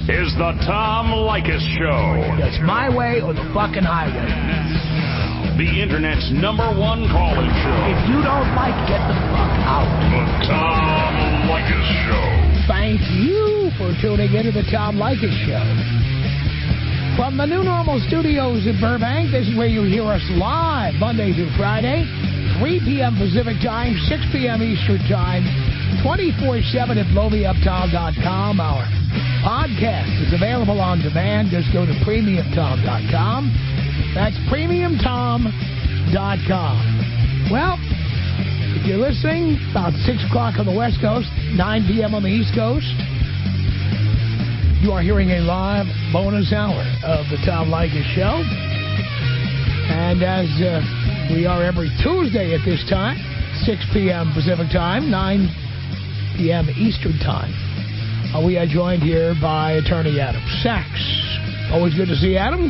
is the Tom Leykis Show. It's my way or the fucking highway. The Internet's #1 call-in show. If you don't like it, get the fuck out. The Tom Leykis Show. Thank you for tuning into the Tom Leykis Show. From the New Normal Studios in Burbank, this is where you hear us live Monday through Friday, 3 p.m. Pacific Time, 6 p.m. Eastern Time, 24/7 at blowmeuptom.com. Our podcast is available on demand. Just go to premiumtom.com. That's premiumtom.com. Well, if you're listening, about 6 o'clock on the West Coast, 9 p.m. on the East Coast, you are hearing a live bonus hour of the Tom Leykis Show. And as we are every Tuesday at this time, 6 p.m. Pacific Time, 9 p.m. Eastern Time, we are joined here by attorney Adam Sachs. Always good to see Adam.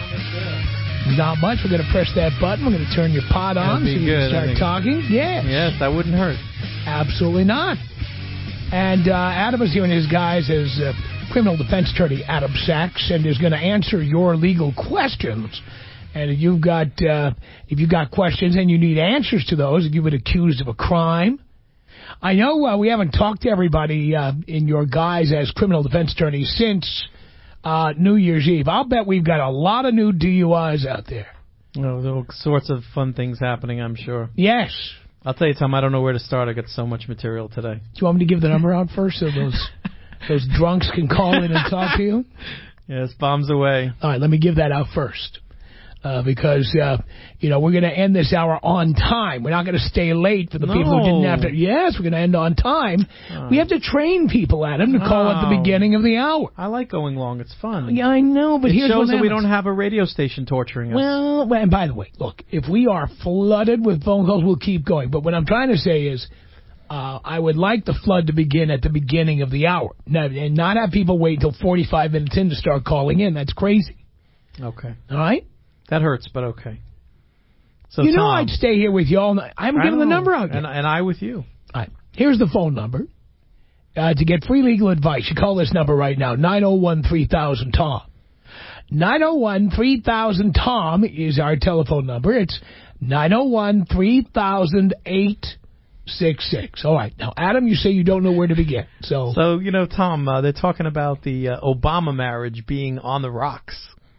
Not much. We're going to press that button. We're going to turn your pod on so you can start talking. Yes. Yes, that wouldn't hurt. Absolutely not. And Adam is here in his guise as criminal defense attorney Adam Sachs and is going to answer your legal questions. And if you've got questions and you need answers to those, if you've been accused of a crime. I know we haven't talked to everybody in your guise as criminal defense attorney since New Year's Eve. I'll bet we've got a lot of new DUIs out there. Oh, there are all sorts of fun things happening, I'm sure. Yes. I'll tell you, Tom, I don't know where to start. I got so much material today. Do you want me to give the number out first so those drunks can call in and talk to you? Yes, bombs away. All right, let me give that out first. Because, we're going to end this hour on time. We're not going to stay late for the people who didn't have to. Yes, we're going to end on time. We have to train people, Adam, to call at the beginning of the hour. I like going long. It's fun. Yeah, I know, but here's what shows that we don't have a radio station torturing us. Well, and by the way, look, if we are flooded with phone calls, we'll keep going. But what I'm trying to say is I would like the flood to begin at the beginning of the hour and not have people wait until 45 minutes in to start calling in. That's crazy. Okay. All right? That hurts, but okay. So Tom, Tom, I'd stay here with you all night. I'm giving the number out. And I with you. All right. Here's the phone number. To get free legal advice, you call this number right now, 901-3000-TOM. 901-3000-TOM is our telephone number. It's 901-3000-866. All right. Now, Adam, you say you don't know where to begin. So Tom, they're talking about the Obama marriage being on the rocks.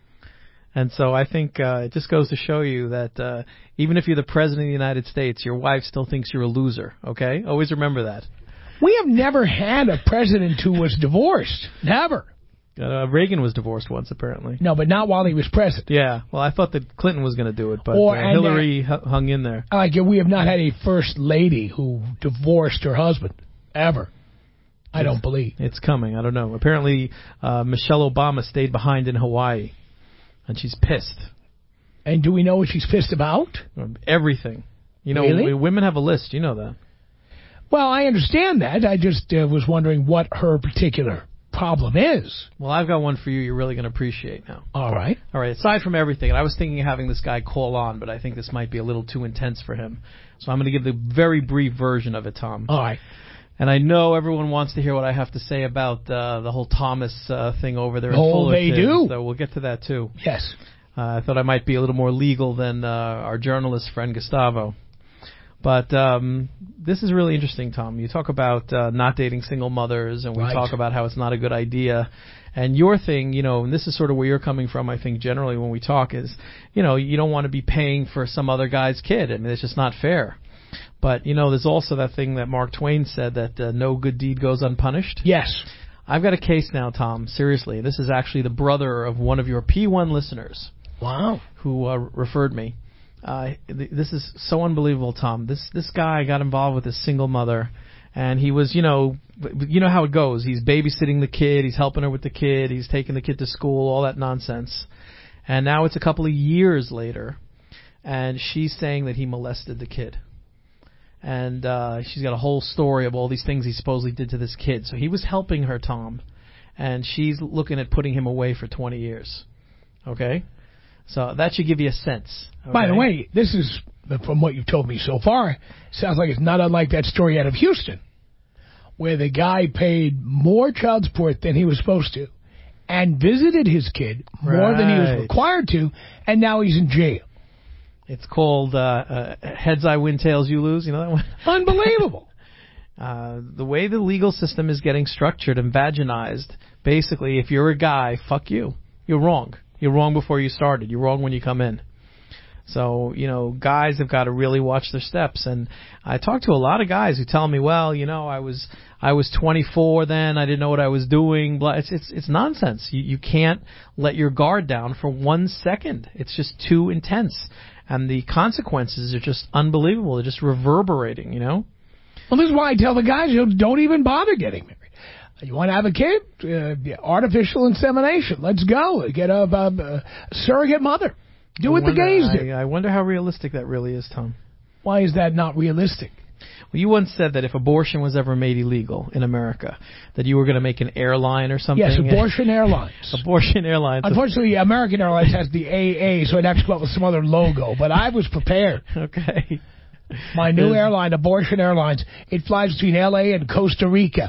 And so I think it just goes to show you that even if you're the president of the United States, your wife still thinks you're a loser, okay? Always remember that. We have never had a president who was divorced. Never. Reagan was divorced once, apparently. No, but not while he was president. Yeah. Well, I thought that Clinton was going to do it, but Hillary hung in there. We have not had a first lady who divorced her husband, ever. I don't believe. It's coming. I don't know. Apparently, Michelle Obama stayed behind in Hawaii. And she's pissed. And do we know what she's pissed about? Everything. Really? Women have a list. You know that. Well, I understand that. I just was wondering what her particular problem is. Well, I've got one for you you're really going to appreciate now. All right. Aside from everything, and I was thinking of having this guy call on, but I think this might be a little too intense for him. So I'm going to give the very brief version of it, Tom. All right. And I know everyone wants to hear what I have to say about the whole Thomas thing over there in Fullerton. They do. So we'll get to that, too. Yes. I thought I might be a little more legal than our journalist friend Gustavo. But this is really interesting, Tom. You talk about not dating single mothers, and we talk about how it's not a good idea. And your thing, and this is sort of where you're coming from, I think, generally when we talk is, you don't want to be paying for some other guy's kid. I mean, it's just not fair. But, there's also that thing that Mark Twain said, that no good deed goes unpunished. Yes. I've got a case now, Tom, seriously. This is actually the brother of one of your P1 listeners. Wow. Who referred me. This is so unbelievable, Tom. This guy got involved with his single mother, and he was, you know how it goes. He's babysitting the kid, he's helping her with the kid, he's taking the kid to school, all that nonsense. And now it's a couple of years later, and she's saying that he molested the kid. And she's got a whole story of all these things he supposedly did to this kid. So he was helping her, Tom, and she's looking at putting him away for 20 years. Okay? So that should give you a sense. Okay? By the way, this is, from what you've told me so far, sounds like it's not unlike that story out of Houston, where the guy paid more child support than he was supposed to, and visited his kid more than he was Right. required to, and now he's in jail. It's called heads I win, tails you lose. You know that one? Unbelievable. The way the legal system is getting structured and vaginized, basically, if you're a guy, fuck you. You're wrong. You're wrong before you started. You're wrong when you come in. So, guys have got to really watch their steps. And I talk to a lot of guys who tell me, well, I was 24 then. I didn't know what I was doing. Blah. It's nonsense. You can't let your guard down for 1 second. It's just too intense. And the consequences are just unbelievable. They're just reverberating, Well, this is why I tell the guys, don't even bother getting married. You want to have a kid? Artificial insemination. Let's go. Get a surrogate mother. Do what the gays do. I wonder how realistic that really is, Tom. Why is that not realistic? Well, you once said that if abortion was ever made illegal in America, that you were going to make an airline or something. Yes, Abortion Airlines. Abortion Airlines. Unfortunately, American Airlines has the AA, so I'd have to come up with some other logo. But I was prepared. Okay. My new airline, Abortion Airlines, it flies between L.A. and Costa Rica.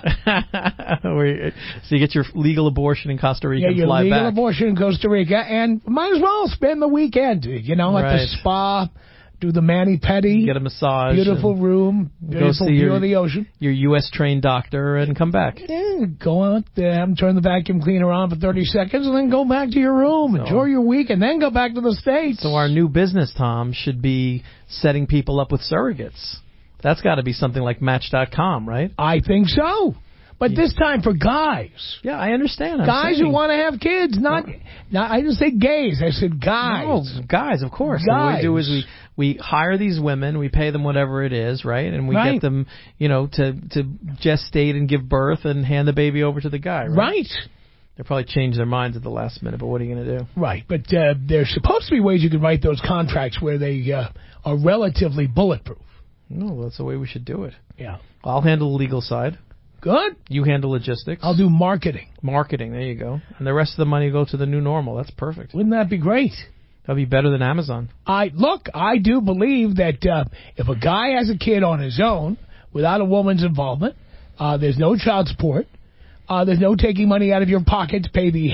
So you get your legal abortion in Costa Rica and your fly legal back. abortion in Costa Rica, and might as well spend the weekend, at Right. the spa, do the mani-pedi. Get a massage. Beautiful room, beautiful view of the ocean. Your U.S. trained doctor and come back. Yeah, go out there, turn the vacuum cleaner on for 30 seconds, and then go back to your room. Enjoy your week, and then go back to the States. So our new business, Tom, should be setting people up with surrogates. That's got to be something like Match.com, right? I think so. But this time for guys. Yeah, I understand. Guys who want to have kids, not I didn't say gays, I said guys. No, guys, of course. Guys. And what we do is we hire these women, we pay them whatever it is, right? And we get them, to gestate and give birth and hand the baby over to the guy, right? Right. They'll probably change their minds at the last minute, but what are you going to do? Right, but there's supposed to be ways you can write those contracts where they are relatively bulletproof. No, that's the way we should do it. Yeah. I'll handle the legal side. Good. You handle logistics. I'll do marketing. Marketing, there you go. And the rest of the money will go to the new normal. That's perfect. Wouldn't that be great? That'll be better than Amazon. I do believe that if a guy has a kid on his own without a woman's involvement, there's no child support. There's no taking money out of your pocket to pay the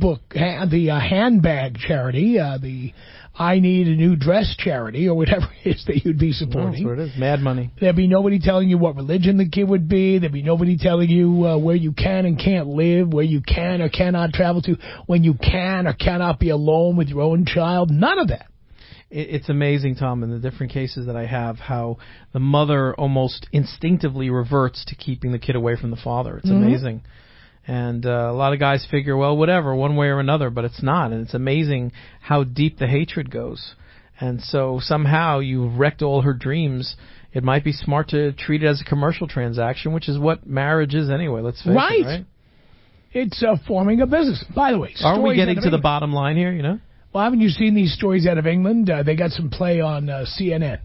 handbag charity, the I Need a New Dress charity, or whatever it is that you'd be supporting. That's what it is. Mad money. There'd be nobody telling you what religion the kid would be. There'd be nobody telling you where you can and can't live, where you can or cannot travel to, when you can or cannot be alone with your own child. None of that. It's amazing, Tom, in the different cases that I have, how the mother almost instinctively reverts to keeping the kid away from the father. It's amazing. And a lot of guys figure, well, whatever, one way or another, but it's not. And it's amazing how deep the hatred goes. And so somehow you've wrecked all her dreams. It might be smart to treat it as a commercial transaction, which is what marriage is anyway. Let's face it, right? It's forming a business. By the way, aren't we getting to the England. bottom line here, Well, haven't you seen these stories out of England? They got some play on CNN.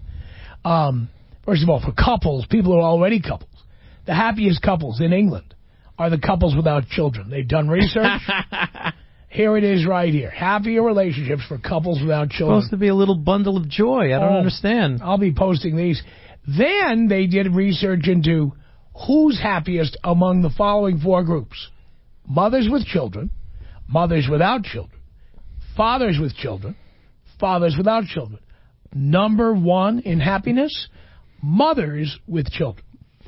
First of all, for couples, people who are already couples, the happiest couples in England are the couples without children. They've done research. Here it is right here. Happier relationships for couples without children. Supposed to be a little bundle of joy. I don't understand. I'll be posting these. Then they did research into who's happiest among the following four groups. Mothers with children, mothers without children, fathers with children, fathers without children. Number one in happiness, mothers with children.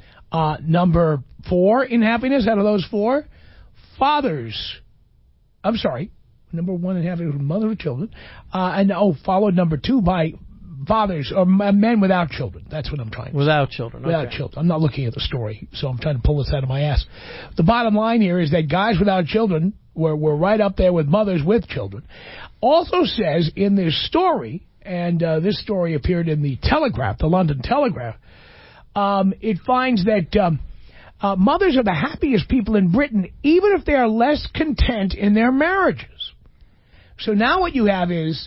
Number 4 in happiness out of those 4, fathers. I'm sorry, number 1 in happiness, mother with children. Followed number 2 by fathers or men without children. That's what I'm trying to say. Without children. Without Okay. children. I'm not looking at the story, so I'm trying to pull this out of my ass. The bottom line here is that guys without children were right up there with mothers with children. Also says in this story, and this story appeared in the Telegraph, the London Telegraph, it finds that mothers are the happiest people in Britain, even if they are less content in their marriages. So now what you have is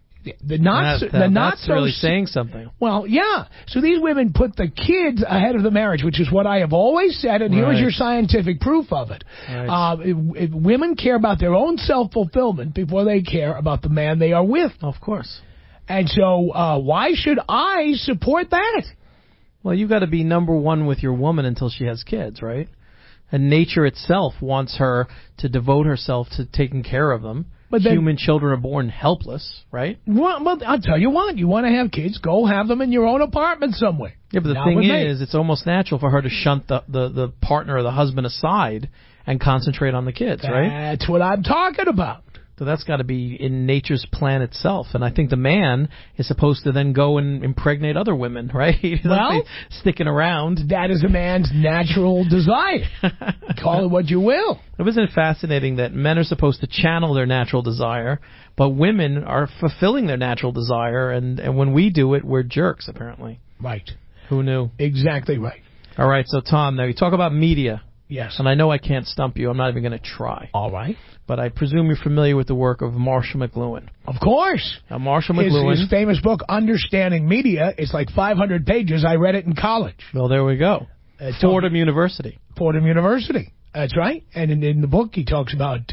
that's really saying something. Well, yeah. So these women put the kids ahead of the marriage, which is what I have always said, and here is your scientific proof of it. Right. Women care about their own self-fulfillment before they care about the man they are with. Of course. And so why should I support that? Well, you've got to be number one with your woman until she has kids, right? And nature itself wants her to devote herself to taking care of them. But then, human children are born helpless, right? Well, I'll tell you what. You want to have kids, go have them in your own apartment somewhere. Yeah, but the thing is, it's almost natural for her to shunt the partner or the husband aside and concentrate on the kids, right? That's what I'm talking about. So that's got to be in nature's plan itself. And I think the man is supposed to then go and impregnate other women, right? Well, sticking around. That is a man's natural desire. Call it what you will. Isn't it fascinating that men are supposed to channel their natural desire, but women are fulfilling their natural desire, and when we do it, we're jerks, apparently. Right. Who knew? Exactly right. All right, so Tom, now you talk about media. Yes. And I know I can't stump you. I'm not even going to try. All right. But I presume you're familiar with the work of Marshall McLuhan. Of course. Now, Marshall McLuhan. His famous book, Understanding Media, it's like 500 pages. I read it in college. Well, there we go. Fordham University. Fordham University. That's right. And in the book, he talks about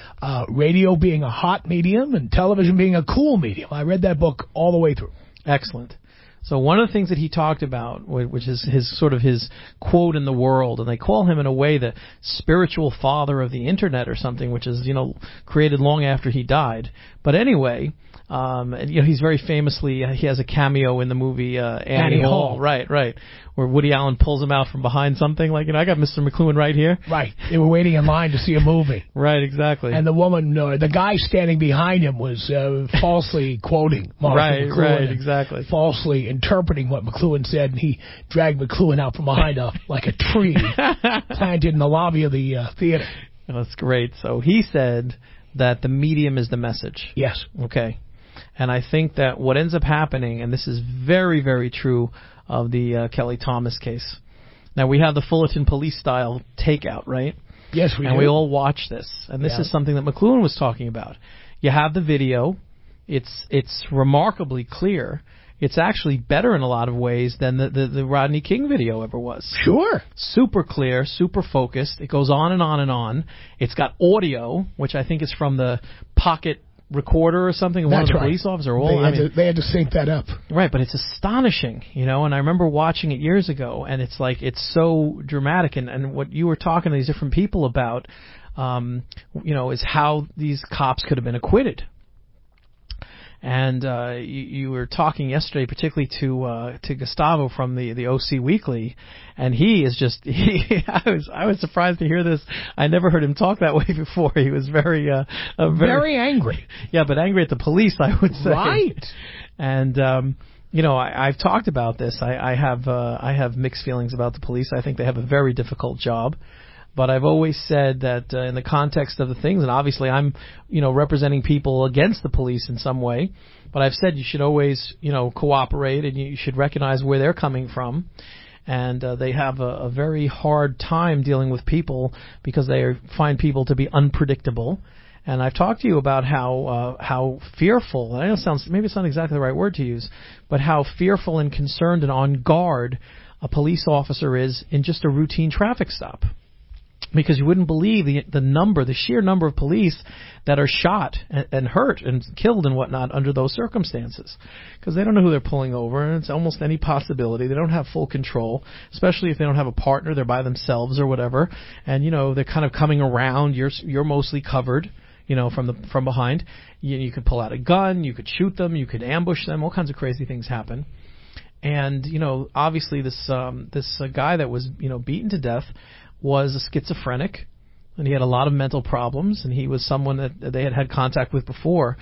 radio being a hot medium and television being a cool medium. I read that book all the way through. Excellent. So one of the things that he talked about, which is his quote in the world, and they call him in a way the spiritual father of the internet or something, which is, created long after he died. But anyway, he's very famously, he has a cameo in the movie Annie Hall. Right. Where Woody Allen pulls him out from behind something, like, I got Mr. McLuhan right here. Right. They were waiting in line to see a movie. Right, exactly. And the woman, the guy standing behind him was falsely quoting Marshall McLuhan. Right, exactly. Falsely interpreting what McLuhan said, and he dragged McLuhan out from behind like a tree planted in the lobby of the theater. That's great. So he said that the medium is the message. Yes. Okay. And I think that what ends up happening, and this is very, very true of the Kelly Thomas case. Now, we have the Fullerton police-style takeout, right? Yes, we do. And we all watch this. And this is something that McLuhan was talking about. You have the video. It's remarkably clear. It's actually better in a lot of ways than the Rodney King video ever was. Sure. Super clear, super focused. It goes on and on and on. It's got audio, which I think is from the pocket recorder or something. One of the police officers. They had to sync that up. Right, but it's astonishing, and I remember watching it years ago, and it's like, it's so dramatic, and what you were talking to these different people about, is how these cops could have been acquitted. And you were talking yesterday, particularly to Gustavo from the OC Weekly, and he is just I was surprised to hear this. I never heard him talk that way before. He was very angry. Yeah, but angry at the police, I would say. Right. And I've talked about this. I have mixed feelings about the police. I think they have a very difficult job. But I've always said that in the context of the things, and obviously I'm, representing people against the police in some way, but I've said you should always, cooperate, and you should recognize where they're coming from. And they have a very hard time dealing with people because they find people to be unpredictable. And I've talked to you about how fearful, and I know maybe it's not exactly the right word to use, but how fearful and concerned and on guard a police officer is in just a routine traffic stop. Because you wouldn't believe the sheer number of police that are shot and hurt and killed and whatnot under those circumstances. Because they don't know who they're pulling over, and it's almost any possibility. They don't have full control, especially if they don't have a partner. They're by themselves or whatever. And, they're kind of coming around. You're mostly covered, from behind. You could pull out a gun. You could shoot them. You could ambush them. All kinds of crazy things happen. And, obviously this guy that was, beaten to death was a schizophrenic, and he had a lot of mental problems, and he was someone that they had contact with before.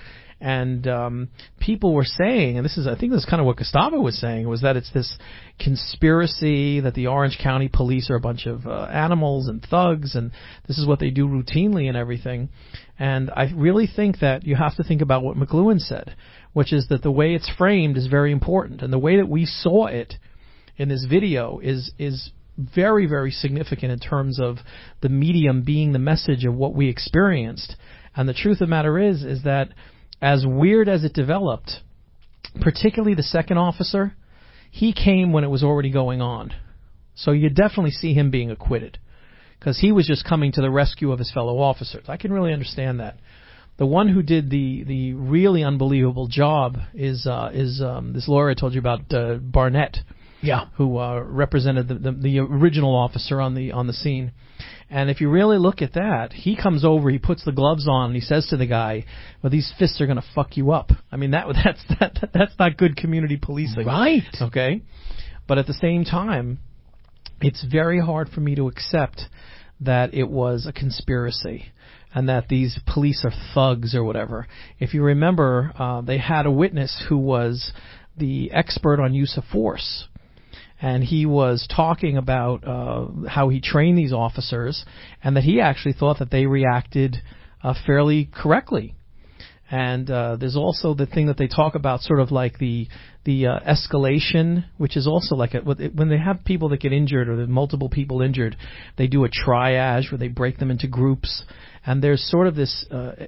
And people were saying, and I think this is kind of what Gustavo was saying, was that it's this conspiracy that the Orange County police are a bunch of animals and thugs, and this is what they do routinely and everything. And I really think that you have to think about what McLuhan said, which is that the way it's framed is very important, and the way that we saw it in this video is very, very significant in terms of the medium being the message of what we experienced. And the truth of the matter is that as weird as it developed, particularly the second officer, he came when it was already going on. So you definitely see him being acquitted because he was just coming to the rescue of his fellow officers. I can really understand that. The one who did the really unbelievable job is this lawyer I told you about, Barnett. who represented the original officer on the scene. And if you really look at that, he comes over, he puts the gloves on, and he says to the guy, "Well, these fists are going to fuck you up." I mean, that's not good community policing, right? Okay, but at the same time, it's very hard for me to accept that it was a conspiracy and that these police are thugs or whatever. If you remember, they had a witness who was the expert on use of force. And he was talking about how he trained these officers and that he actually thought that they reacted fairly correctly. And there's also the thing that they talk about, sort of like the escalation, which is also like when they have people that get injured or there's multiple people injured, they do a triage where they break them into groups. And there's sort of this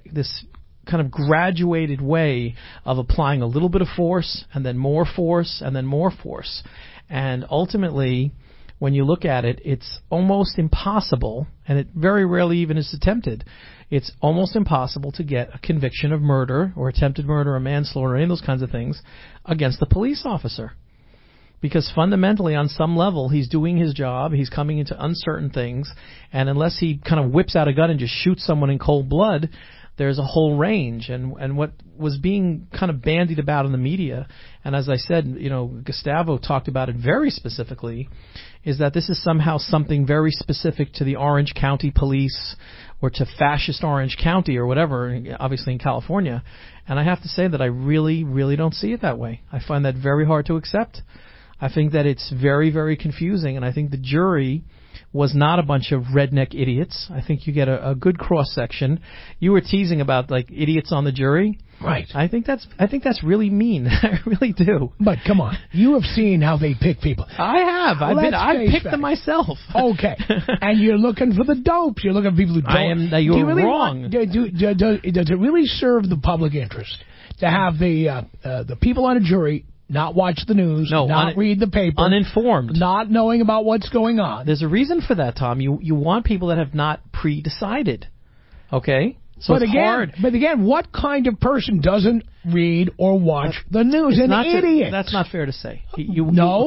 kind of graduated way of applying a little bit of force and then more force and then more force. And ultimately, when you look at it, it's almost impossible, and it very rarely even is attempted, it's almost impossible to get a conviction of murder or attempted murder or manslaughter or any of those kinds of things against the police officer. Because fundamentally, on some level, he's doing his job, he's coming into uncertain things, and unless he kind of whips out a gun and just shoots someone in cold blood, there's a whole range. And what was being kind of bandied about in the media, and as I said, Gustavo talked about it very specifically, is that this is somehow something very specific to the Orange County police or to fascist Orange County or whatever, obviously in California. And I have to say that I really, really don't see it that way. I find that very hard to accept. I think that it's very, very confusing, and I think the jury was not a bunch of redneck idiots. I think you get a good cross-section. You were teasing about, like, idiots on the jury. Right. I think that's really mean. I really do. But come on, you have seen how they pick people. I have. I've picked them myself. Okay. And you're looking for the dopes. You're looking for people who don't. You're really wrong. Does it really serve the public interest to have the people on a jury not watch the news, not read the paper, uninformed, not knowing about what's going on? There's a reason for that, Tom. You want people that have not pre-decided. Okay? So it's hard. But again, what kind of person doesn't read or watch the news? An idiot. That's not fair to say. You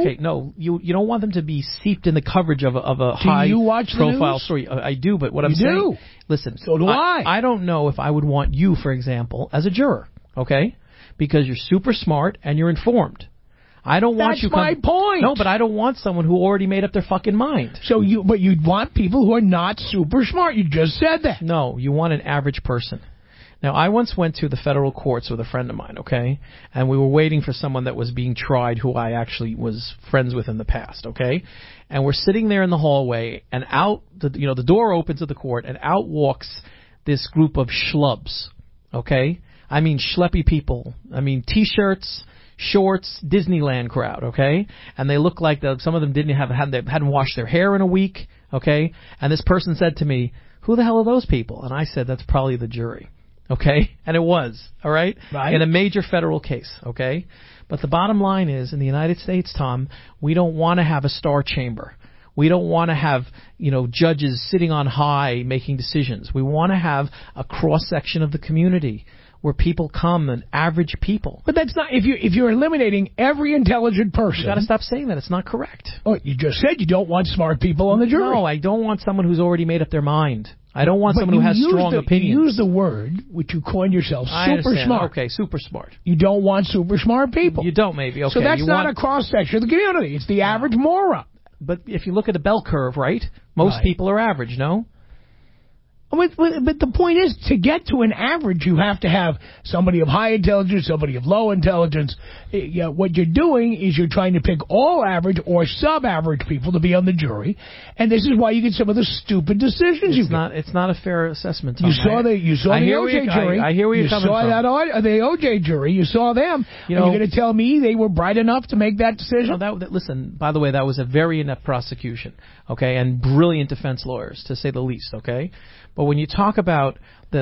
don't want them to be seeped in the coverage of a high-profile story. I do, but what I'm saying... Listen. So do I. I don't know if I would want you, for example, as a juror, okay? Because you're super smart and you're informed. I don't want you. That's my point. No, but I don't want someone who already made up their fucking mind. But you'd want people who are not super smart. You just said that. No, you want an average person. Now, I once went to the federal courts with a friend of mine, okay? And we were waiting for someone that was being tried who I actually was friends with in the past, okay? And we're sitting there in the hallway, and out, the door opens of the court, and out walks this group of schlubs, okay? I mean, schleppy people. I mean, T-shirts, shorts, Disneyland crowd, okay? And they look like some of them hadn't washed their hair in a week, okay? And this person said to me, "Who the hell are those people?" And I said, "That's probably the jury." Okay? And it was, all right? Right. In a major federal case, okay? But the bottom line is, in the United States, Tom, we don't want to have a star chamber. We don't want to have, judges sitting on high making decisions. We want to have a cross-section of the community where people come and average people. But that's not, if you're eliminating every intelligent person. You got to stop saying that. It's not correct. Oh, you just said you don't want smart people on the jury. No, I don't want someone who's already made up their mind. I don't want someone who has strong opinions. You use the word, which you coined yourself, super smart. Okay, super smart. You don't want super smart people. You don't, maybe. Okay. So that's not a cross-section of the community. It's the average moron. But if you look at the bell curve, right, most people are average, no? But the point is, to get to an average, you have to have somebody of high intelligence, somebody of low intelligence. What you're doing is you're trying to pick all average or sub-average people to be on the jury, and this is why you get some of the stupid decisions you get. It's not a fair assessment, Tom. You saw the OJ jury. I hear where you're coming from. You saw the OJ jury. You saw them. You're going to tell me they were bright enough to make that decision? Listen, by the way, that was a very inept prosecution, okay, and brilliant defense lawyers, to say the least, okay? But when you talk about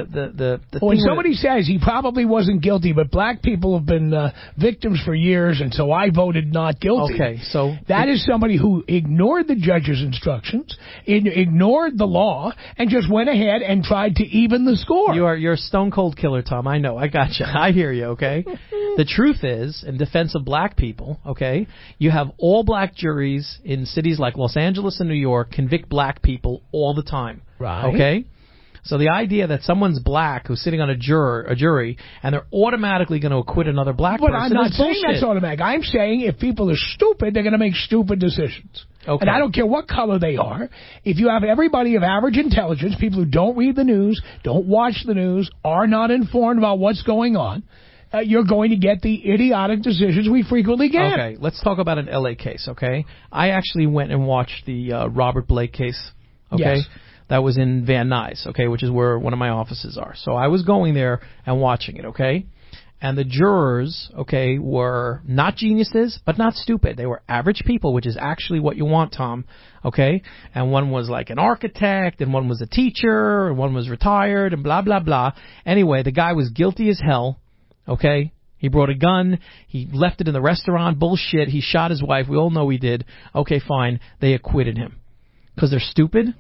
when somebody says he probably wasn't guilty, but black people have been victims for years, and so I voted not guilty. Okay, so that is somebody who ignored the judge's instructions, ignored the law, and just went ahead and tried to even the score. You're a stone cold killer, Tom. I know. I got you. I hear you. Okay. The truth is, in defense of black people, okay, you have all black juries in cities like Los Angeles and New York convict black people all the time. Right. Okay? So the idea that someone's black who's sitting on a jury, and they're automatically going to acquit another black But person I'm not is saying bullshit. that's automatic. I'm saying if people are stupid, they're going to make stupid decisions. Okay. And I don't care what color they are. If you have everybody of average intelligence, people who don't read the news, don't watch the news, are not informed about what's going on, you're going to get the idiotic decisions we frequently get. Okay, let's talk about an L.A. case, okay? I actually went and watched the Robert Blake case, okay? Yes. That was in Van Nuys, okay, which is where one of my offices are. So I was going there and watching it, okay? And the jurors, okay, were not geniuses, but not stupid. They were average people, which is actually what you want, Tom, okay? And one was like an architect, and one was a teacher, and one was retired, and blah, blah, blah. Anyway, the guy was guilty as hell, okay? He brought a gun. He left it in the restaurant. Bullshit. He shot his wife. We all know he did. Okay, fine. They acquitted him. Because they're stupid?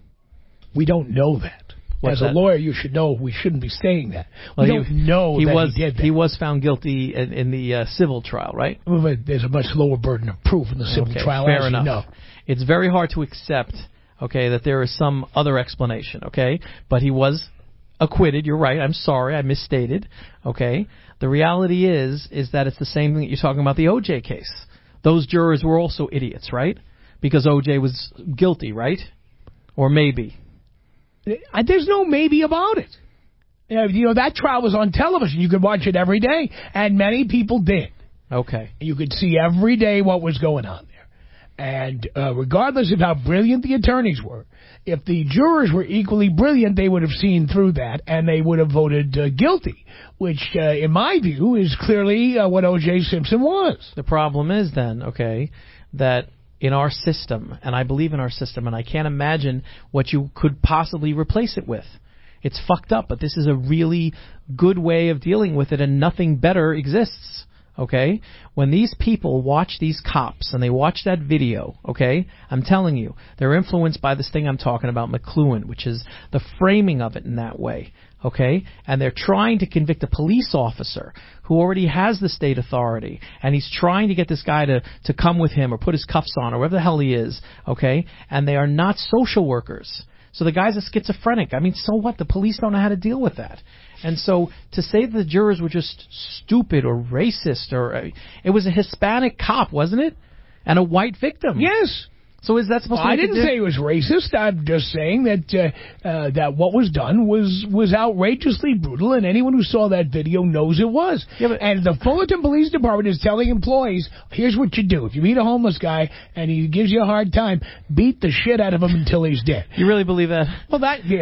We don't know that. What's As a that? lawyer, you should know we shouldn't be saying that. Well, We don't know he that was, he did that. He was found guilty in the civil trial, right? But there's a much lower burden of proof in the civil Okay, trial, fair as enough. you know. It's very hard to accept, okay, that there is some other explanation, okay? But he was acquitted. You're right. I'm sorry. I misstated, okay? The reality is that it's the same thing that you're talking about the O.J. case. Those jurors were also idiots, right? Because O.J. was guilty, right? Or maybe. There's no maybe about it. You know, that trial was on television. You could watch it every day, and many people did. Okay. You could see every day what was going on there. And regardless of how brilliant the attorneys were, if the jurors were equally brilliant, they would have seen through that, and they would have voted guilty, which, in my view, is clearly what O.J. Simpson was. The problem is then, okay, that in our system, and I believe in our system, and I can't imagine what you could possibly replace it with. It's fucked up, but this is a really good way of dealing with it, and nothing better exists. Okay? When these people watch these cops and they watch that video, okay, I'm telling you, they're influenced by this thing I'm talking about, McLuhan, which is the framing of it in that way, okay? And they're trying to convict a police officer who already has the state authority, and he's trying to get this guy to come with him or put his cuffs on or whatever the hell he is, okay? And they are not social workers. So the guy's a schizophrenic. I mean, so what? The police don't know how to deal with that. And so to say that the jurors were just stupid or racist, or it was a Hispanic cop, wasn't it? And a white victim. Yes. So is that supposed to I make didn't say it was racist. I'm just saying that that what was done was outrageously brutal, and anyone who saw that video knows it was. Yeah, but and the Fullerton Police Department is telling employees, here's what you do. If you meet a homeless guy and he gives you a hard time, beat the shit out of him until he's dead. You really believe that? Well,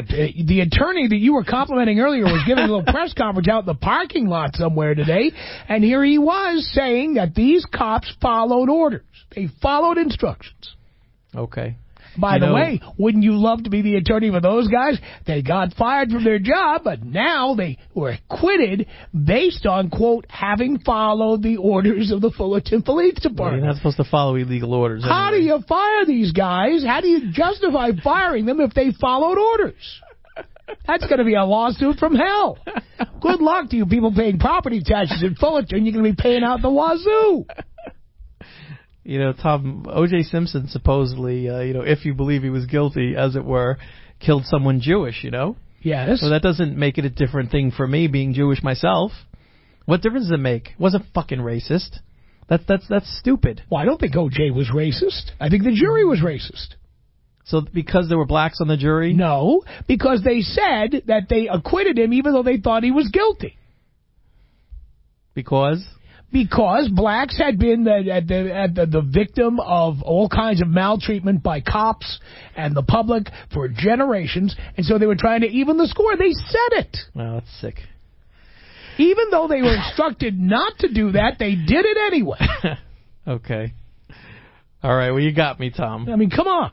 the attorney that you were complimenting earlier was giving a little press conference out in the parking lot somewhere today, and here he was saying that these cops followed orders. They followed instructions. Okay. By the way, wouldn't you love to be the attorney for those guys? They got fired from their job, but now they were acquitted based on, quote, having followed the orders of the Fullerton Police Well, Department. you're not supposed to follow illegal orders. How do anyway. you fire these guys? How do you justify firing them if they followed orders? That's going to be a lawsuit from hell. Good luck to you people paying property taxes in Fullerton. You're going to be paying out the wazoo. You know, Tom, O.J. Simpson supposedly, if you believe he was guilty, as it were, killed someone Jewish, you know? Yes. So that doesn't make it a different thing for me being Jewish myself. What difference does it make? It wasn't fucking racist. That's stupid. Well, I don't think O.J. was racist. I think the jury was racist. So because there were blacks on the jury? No, because they said that they acquitted him even though they thought he was guilty. Because? Because blacks had been the victim of all kinds of maltreatment by cops and the public for generations, and so they were trying to even the score. They said it. Well, that's sick. Even though they were instructed not to do that, they did it anyway. Okay. All right, well, you got me, Tom. I mean, come on.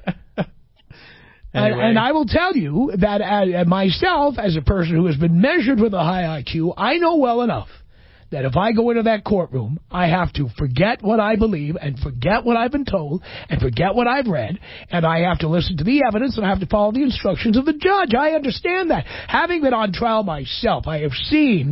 Anyway. And I will tell you that myself, as a person who has been measured with a high IQ, I know well enough that if I go into that courtroom, I have to forget what I believe and forget what I've been told and forget what I've read, and I have to listen to the evidence and I have to follow the instructions of the judge. I understand that. Having been on trial myself, I have seen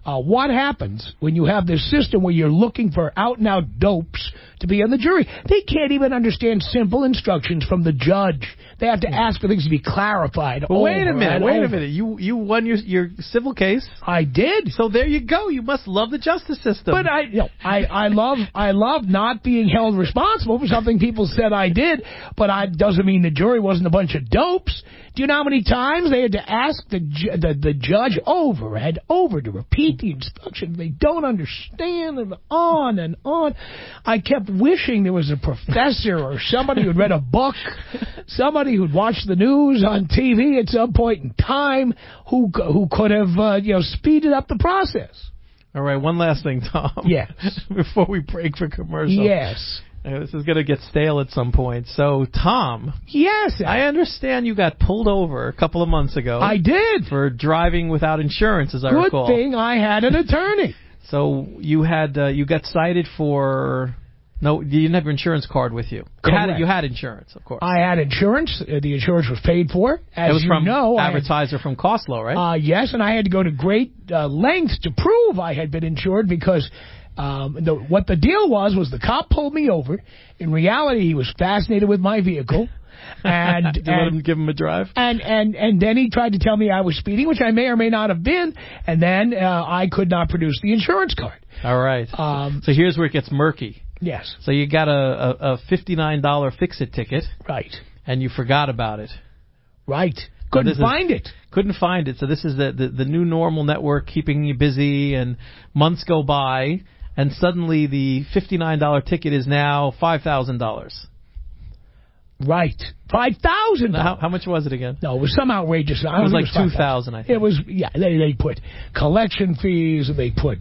What happens when you have this system where you're looking for out-and-out dopes to be on the jury? They can't even understand simple instructions from the judge. They have to ask for things to be clarified. But wait a minute. You won your civil case. I did. So there you go. You must love the justice system. But I love not being held responsible for something people said I did. But it doesn't mean the jury wasn't a bunch of dopes. Do you know how many times they had to ask the judge over and over to repeat the instructions? They don't understand, and on and on. I kept wishing there was a professor or somebody who'd read a book, somebody who'd watched the news on TV at some point in time, who could have speeded up the process. All right, one last thing, Tom. Yes. Before we break for commercial. Yes. This is going to get stale at some point. So, Tom. Yes. I understand you got pulled over a couple of months ago. I did. For driving without insurance, as I recall. Good thing I had an attorney. So, you got cited for... No, you didn't have your insurance card with you. You had insurance, of course. I had insurance. The insurance was paid for. As it was from an advertiser from Costco, right? Yes, and I had to go to great lengths to prove I had been insured because... what the deal was the cop pulled me over. In reality, he was fascinated with my vehicle. And you let him give him a drive? And then he tried to tell me I was speeding, which I may or may not have been. And then I could not produce the insurance card. All right. So here's where it gets murky. Yes. So you got a $59 fix-it ticket. Right. And you forgot about it. Right. Couldn't find it. So this is the new normal network keeping you busy, and months go by, and suddenly the $59 ticket is now $5,000. Right. $5,000. How much was it again? No, it was some outrageous. It was like $2,000, I think. It was, they put collection fees, and they put,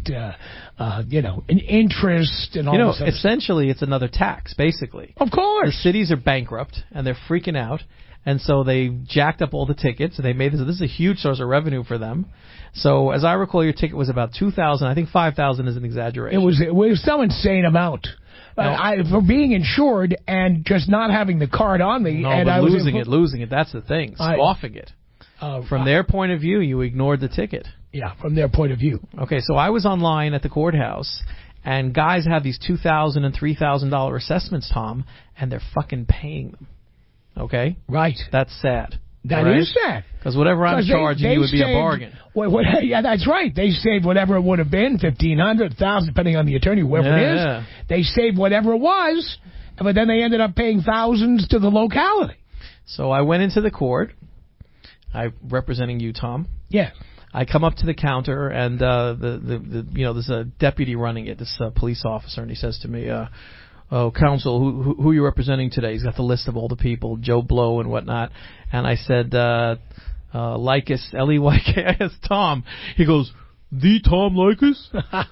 an interest and all this. Essentially, it's another tax, basically. Of course. The cities are bankrupt, and they're freaking out. And so they jacked up all the tickets, and they made this is a huge source of revenue for them. So as I recall, your ticket was about $2,000. I think $5,000 is an exaggeration. It was some insane amount. For being insured and just not having the card on me. No, and but I losing it. That's the thing. Scoffing it. From their point of view, you ignored the ticket. Yeah, from their point of view. Okay, so I was online at the courthouse, and guys have these $2,000 and $3,000 assessments, Tom, and they're fucking paying them. Okay? Right. That's sad. That is sad. Because whatever I'm charging you would be a bargain. Yeah, that's right. They saved whatever it would have been, $1,500, $1,000, depending on the attorney, whoever it is. Yeah. They saved whatever it was, but then they ended up paying thousands to the locality. So I went into the court. I'm representing you, Tom. Yeah. I come up to the counter, and there's a deputy running it, this police officer, and he says to me, counsel, who are you representing today? He's got the list of all the people, Joe Blow and whatnot. And I said, Leykis, Leykis, Tom. He goes, the Tom Leykis?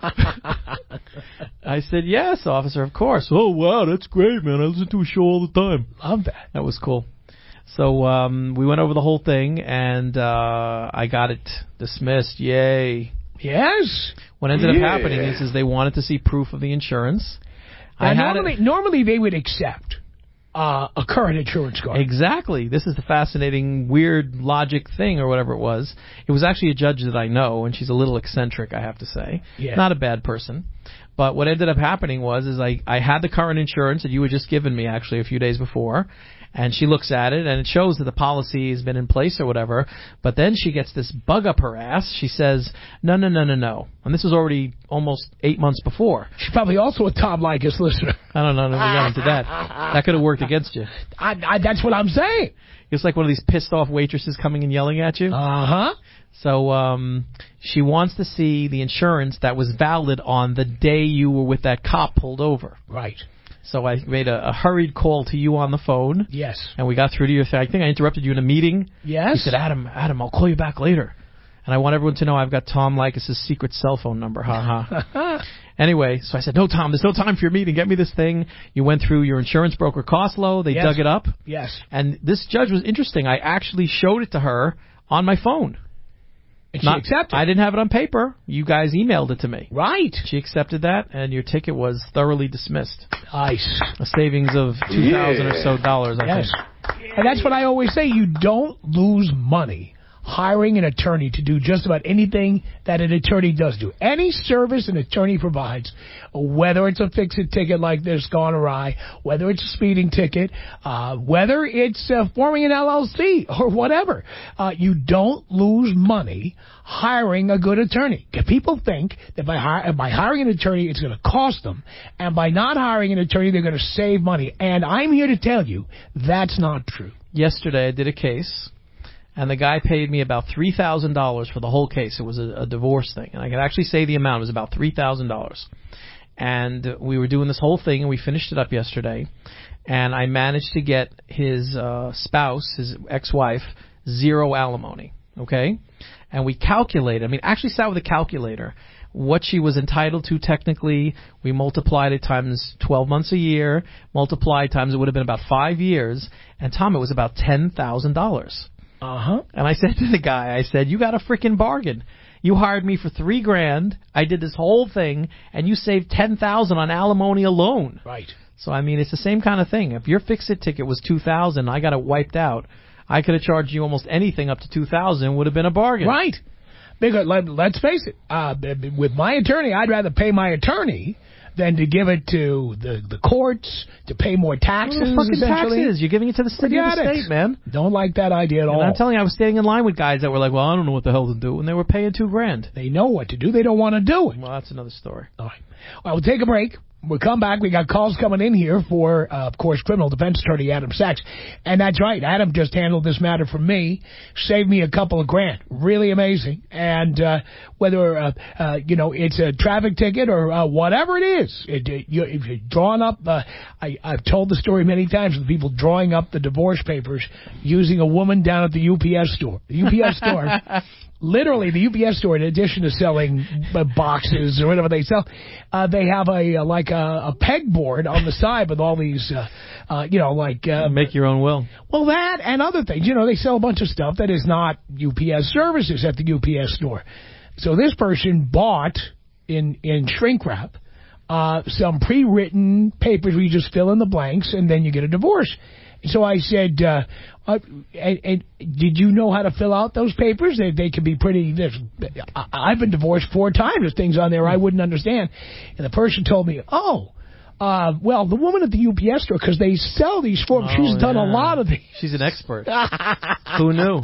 I said, yes, officer, of course. Oh, wow, that's great, man. I listen to a show all the time. Love that. That was cool. So we went over the whole thing, and I got it dismissed. Yay. Yes. What ended up happening is they wanted to see proof of the insurance. Normally they would accept a current insurance card. Exactly. This is the fascinating, weird logic thing or whatever it was. It was actually a judge that I know, and she's a little eccentric, I have to say. Yeah. Not a bad person. But what ended up happening was I had the current insurance that you had just given me actually a few days before, and she looks at it, and it shows that the policy has been in place or whatever, but then she gets this bug up her ass. She says, no. And this was already almost 8 months before. She's probably also a Tom Leykis listener. I don't know. We got into that. That could have worked against you. That's what I'm saying. It's like one of these pissed off waitresses coming and yelling at you. Uh-huh. So she wants to see the insurance that was valid on the day you were with that cop pulled over. Right. So I made a hurried call to you on the phone. Yes. And we got through to you. I think I interrupted you in a meeting. Yes. You said, Adam, I'll call you back later. And I want everyone to know I've got Tom Leykis' secret cell phone number. Anyway, so I said, no, Tom, there's no time for your meeting. Get me this thing. You went through your insurance broker, Costco. They dug it up. Yes. And this judge was interesting. I actually showed it to her on my phone. And she accepted. I didn't have it on paper. You guys emailed it to me. Right. She accepted that, and your ticket was thoroughly dismissed. Nice. A savings of $2,000 or so, I think. And that's what I always say. You don't lose money hiring an attorney to do just about anything that an attorney does do. Any service an attorney provides, whether it's a fix-it ticket like this gone awry, whether it's a speeding ticket, whether it's forming an LLC or whatever, you don't lose money hiring a good attorney. People think that by hiring an attorney, it's going to cost them, and by not hiring an attorney, they're going to save money. And I'm here to tell you that's not true. Yesterday, I did a case, and the guy paid me about $3,000 for the whole case. It was a divorce thing, and I can actually say the amount. It was about $3,000. And we were doing this whole thing, and we finished it up yesterday, and I managed to get his spouse, his ex-wife, zero alimony, okay? And we calculated, actually sat with a calculator, what she was entitled to technically. We multiplied it times 12 months a year, multiplied times it would have been about 5 years, and Tom, it was about $10,000. Uh-huh. And I said to the guy, you got a freaking bargain. You hired me for $3,000. I did this whole thing, and you saved $10,000 on alimony alone. Right. So, it's the same kind of thing. If your fix-it ticket was $2,000, I got it wiped out, I could have charged you almost anything up to $2,000, would have been a bargain. Right. Because let's face it, with my attorney, I'd rather pay my attorney than to give it to the courts, to pay more taxes. Well, fucking taxes. You're giving it to the state, man. Don't like that idea at all. I'm telling you, I was standing in line with guys that were like, well, I don't know what the hell to do, and they were paying $2,000. They know what to do. They don't want to do it. Well, that's another story. All right. Well, we'll take a break. We'll come back. We got calls coming in here for, of course, criminal defense attorney Adam Sachs. And that's right. Adam just handled this matter for me. Saved me a couple of grand. Really amazing. And whether, it's a traffic ticket or whatever it is, if you're drawing up, I've told the story many times of people drawing up the divorce papers using a woman down at the UPS store. The UPS store... Literally, the UPS store, in addition to selling boxes or whatever they sell, they have a pegboard on the side with all these, make your own will. Well, that and other things. They sell a bunch of stuff that is not UPS services at the UPS store. So this person bought in shrink wrap some pre-written papers where you just fill in the blanks and then you get a divorce. So I said, did you know how to fill out those papers? They can be pretty... I've been divorced 4 times. There's things on there I wouldn't understand. And the person told me, well, the woman at the UPS store, because they sell these forms, she's done a lot of these. She's an expert. Who knew?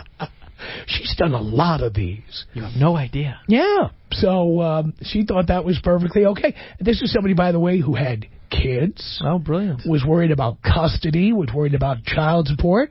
She's done a lot of these. You have no idea. Yeah. So she thought that was perfectly okay. This is somebody, by the way, who had kids. Oh, brilliant. Was worried about custody, was worried about child support.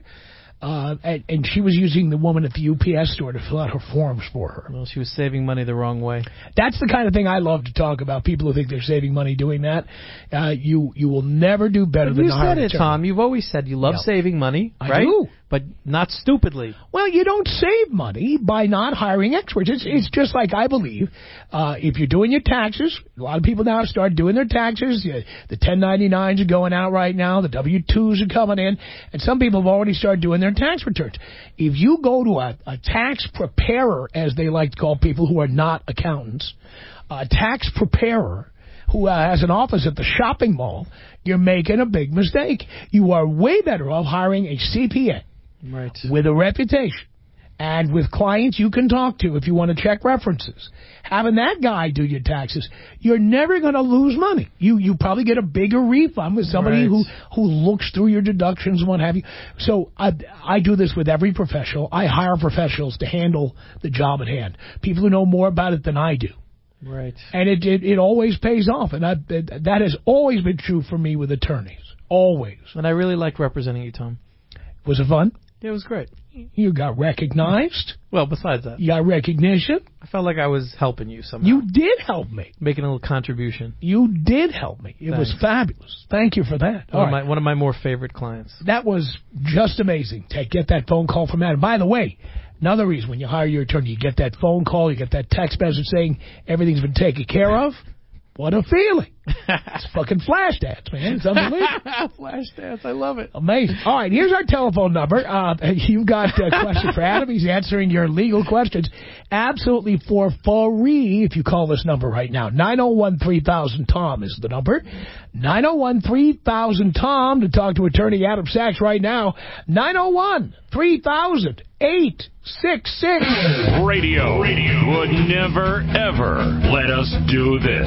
And she was using the woman at the UPS store to fill out her forms for her. Well, she was saving money the wrong way. That's the kind of thing I love to talk about. People who think they're saving money doing that. You will never do better than hiring an attorney. You said it, Tom. You've always said you love saving money, right? I do. But not stupidly. Well, you don't save money by not hiring experts. It's just like I believe if you're doing your taxes, a lot of people now start doing their taxes. The 1099s are going out right now. The W-2s are coming in. And some people have already started doing their tax returns. If you go to a tax preparer, as they like to call people who are not accountants, a tax preparer who has an office at the shopping mall, you're making a big mistake. You are way better off hiring a CPA. Right. With a reputation and with clients you can talk to if you want to check references. Having that guy do your taxes, you're never going to lose money. You probably get a bigger refund with somebody who looks through your deductions and what have you. So I do this with every professional. I hire professionals to handle the job at hand. People who know more about it than I do. Right. And it always pays off. And that has always been true for me with attorneys. Always. And I really like representing you, Tom. Was it fun? Yeah, it was great. You got recognized. Well, besides that. You got recognition. I felt like I was helping you somehow. You did help me. Making a little contribution. You did help me. It was fabulous. Thank you for that. One of my more favorite clients. That was just amazing to get that phone call from Adam. By the way, another reason when you hire your attorney, you get that phone call, you get that text message saying everything's been taken care of. What a feeling. It's fucking Flashdance, man. It's unbelievable. Flashdance. I love it. Amazing. All right, here's our telephone number. You've got a question for Adam. He's answering your legal questions absolutely for free if you call this number right now. 901-3000-TOM is the number. 901-3000-TOM to talk to attorney Adam Sachs right now. 901-3000. Radio would never, ever let us do this.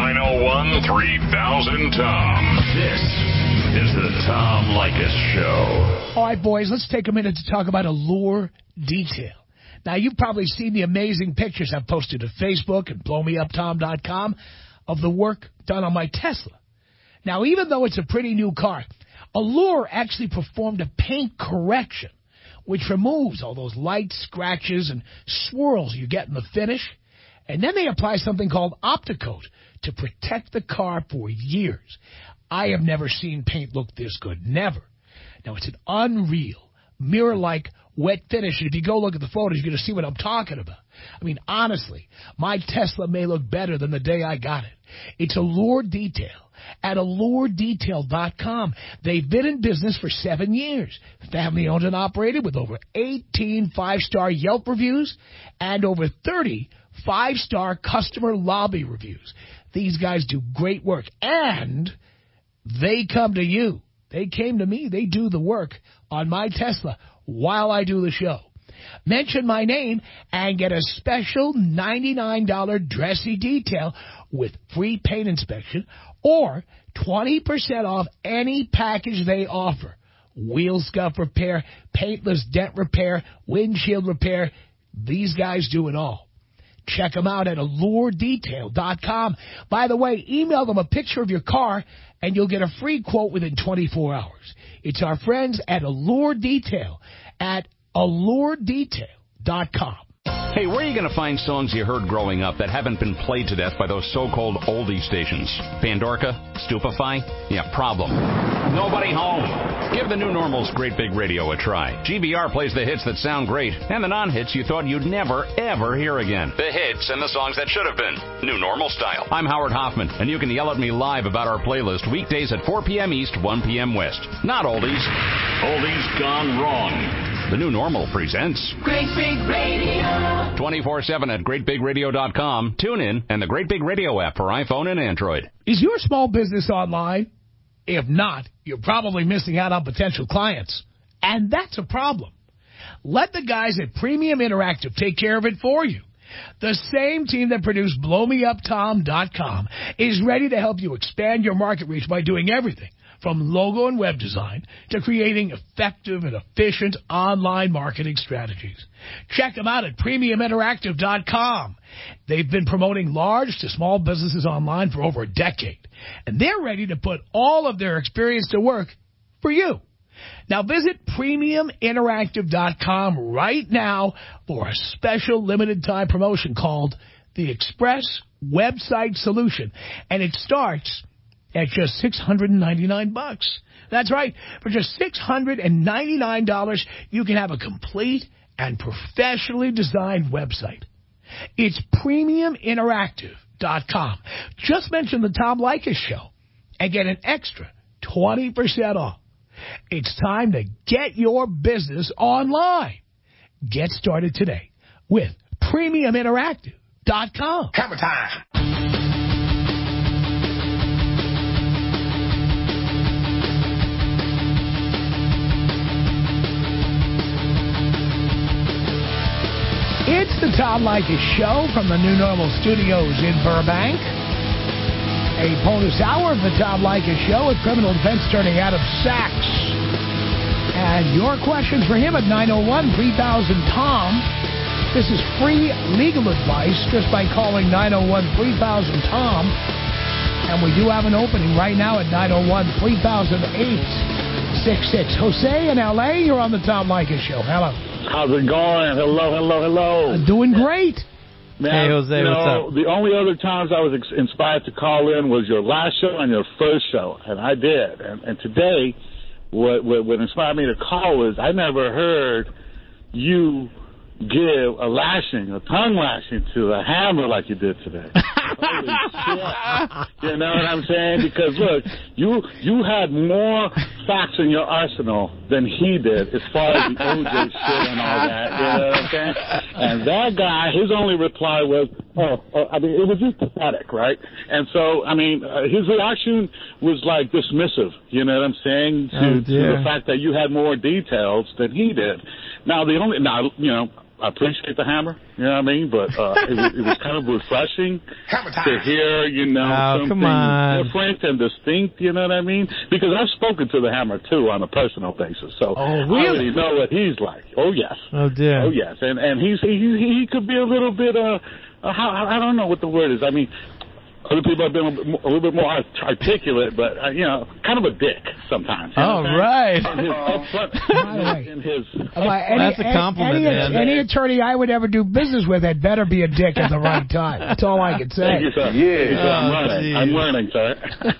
901-3000-TOM. This is the Tom Leykis Show. All right, boys, let's take a minute to talk about Allure Detail. Now, you've probably seen the amazing pictures I've posted to Facebook and blowmeuptom.com of the work done on my Tesla. Now, even though it's a pretty new car, Allure actually performed a paint correction, which removes all those light scratches and swirls you get in the finish. And then they apply something called Opticoat to protect the car for years. I have never seen paint look this good. Never. Now, it's an unreal, mirror-like wet finish. And if you go look at the photos, you're going to see what I'm talking about. I mean, honestly, my Tesla may look better than the day I got it. It's Allure Detail at AllureDetail.com. They've been in business for 7 years. Family-owned and operated with over 18 five-star Yelp reviews and over 30 five-star customer lobby reviews. These guys do great work, and they come to you. They came to me. They do the work on my Tesla while I do the show. Mention my name and get a special $99 dressy detail with free paint inspection or 20% off any package they offer. Wheel scuff repair, paintless dent repair, windshield repair. These guys do it all. Check them out at AllureDetail.com. By the way, email them a picture of your car and you'll get a free quote within 24 hours. It's our friends at Allure Detail at AllureDetail.com. Hey, where are you going to find songs you heard growing up that haven't been played to death by those so-called oldie stations? Pandorca? Stupefy? Yeah, problem. Nobody home. Give the New Normal's Great Big Radio a try. GBR plays the hits that sound great and the non-hits you thought you'd never, ever hear again. The hits and the songs that should have been. New Normal style. I'm Howard Hoffman, and you can yell at me live about our playlist weekdays at 4 p.m. East, 1 p.m. West. Not oldies. Oldies gone wrong. The New Normal presents Great Big Radio. 24/7 at GreatBigRadio.com. Tune in and the Great Big Radio app for iPhone and Android. Is your small business online? If not, you're probably missing out on potential clients. And that's a problem. Let the guys at Premium Interactive take care of it for you. The same team that produced BlowMeUpTom.com is ready to help you expand your market reach by doing everything from logo and web design to creating effective and efficient online marketing strategies. Check them out at PremiumInteractive.com. They've been promoting large to small businesses online for over a decade, and they're ready to put all of their experience to work for you. Now visit PremiumInteractive.com right now for a special limited-time promotion called the Express Website Solution, and it starts at just $699. That's right. For just $699, you can have a complete and professionally designed website. It's PremiumInteractive.com. Just mention the Tom Leykis Show and get an extra 20% off. It's time to get your business online. Get started today with PremiumInteractive.com. Hammer time. It's the Tom Leykis Show from the New Normal Studios in Burbank. A bonus hour of the Tom Leykis Show with criminal defense attorney Adam Sachs. And your questions for him at 901-3000-TOM. This is free legal advice just by calling 901-3000-TOM. And we do have an opening right now at 901-3000-866. Jose in L.A., you're on the Tom Leykis Show. Hello. How's it going? Hello. Doing great. Man, hey, Jose, what's up? The only other times I was inspired to call in was your last show and your first show, and I did. And today, what inspired me to call was I never heard you give a tongue lashing to a hammer like you did today. Holy shit. You know what I'm saying? Because look, you had more facts in your arsenal than he did as far as the OJ shit and all that. You know what I'm saying? And that guy, his only reply was, I mean, it was just pathetic, right? And so, I mean, his reaction was like dismissive. You know what I'm saying? To the fact that you had more details than he did. Now, you know, I appreciate the hammer, you know what I mean? But it was kind of refreshing to hear, you know, something different and distinct, you know what I mean? Because I've spoken to the hammer, too, on a personal basis. So I already know what he's like. Oh, yes. Oh, dear. Oh, yes. And he could be a little bit, I don't know what the word is. I mean, other people have been a little bit more articulate, but, you know, kind of a dick sometimes. Oh, right. That's a compliment, man. Any attorney I would ever do business with had better be a dick at the right time. That's all I can say. Thank you, sir. Yeah. I'm learning, sir.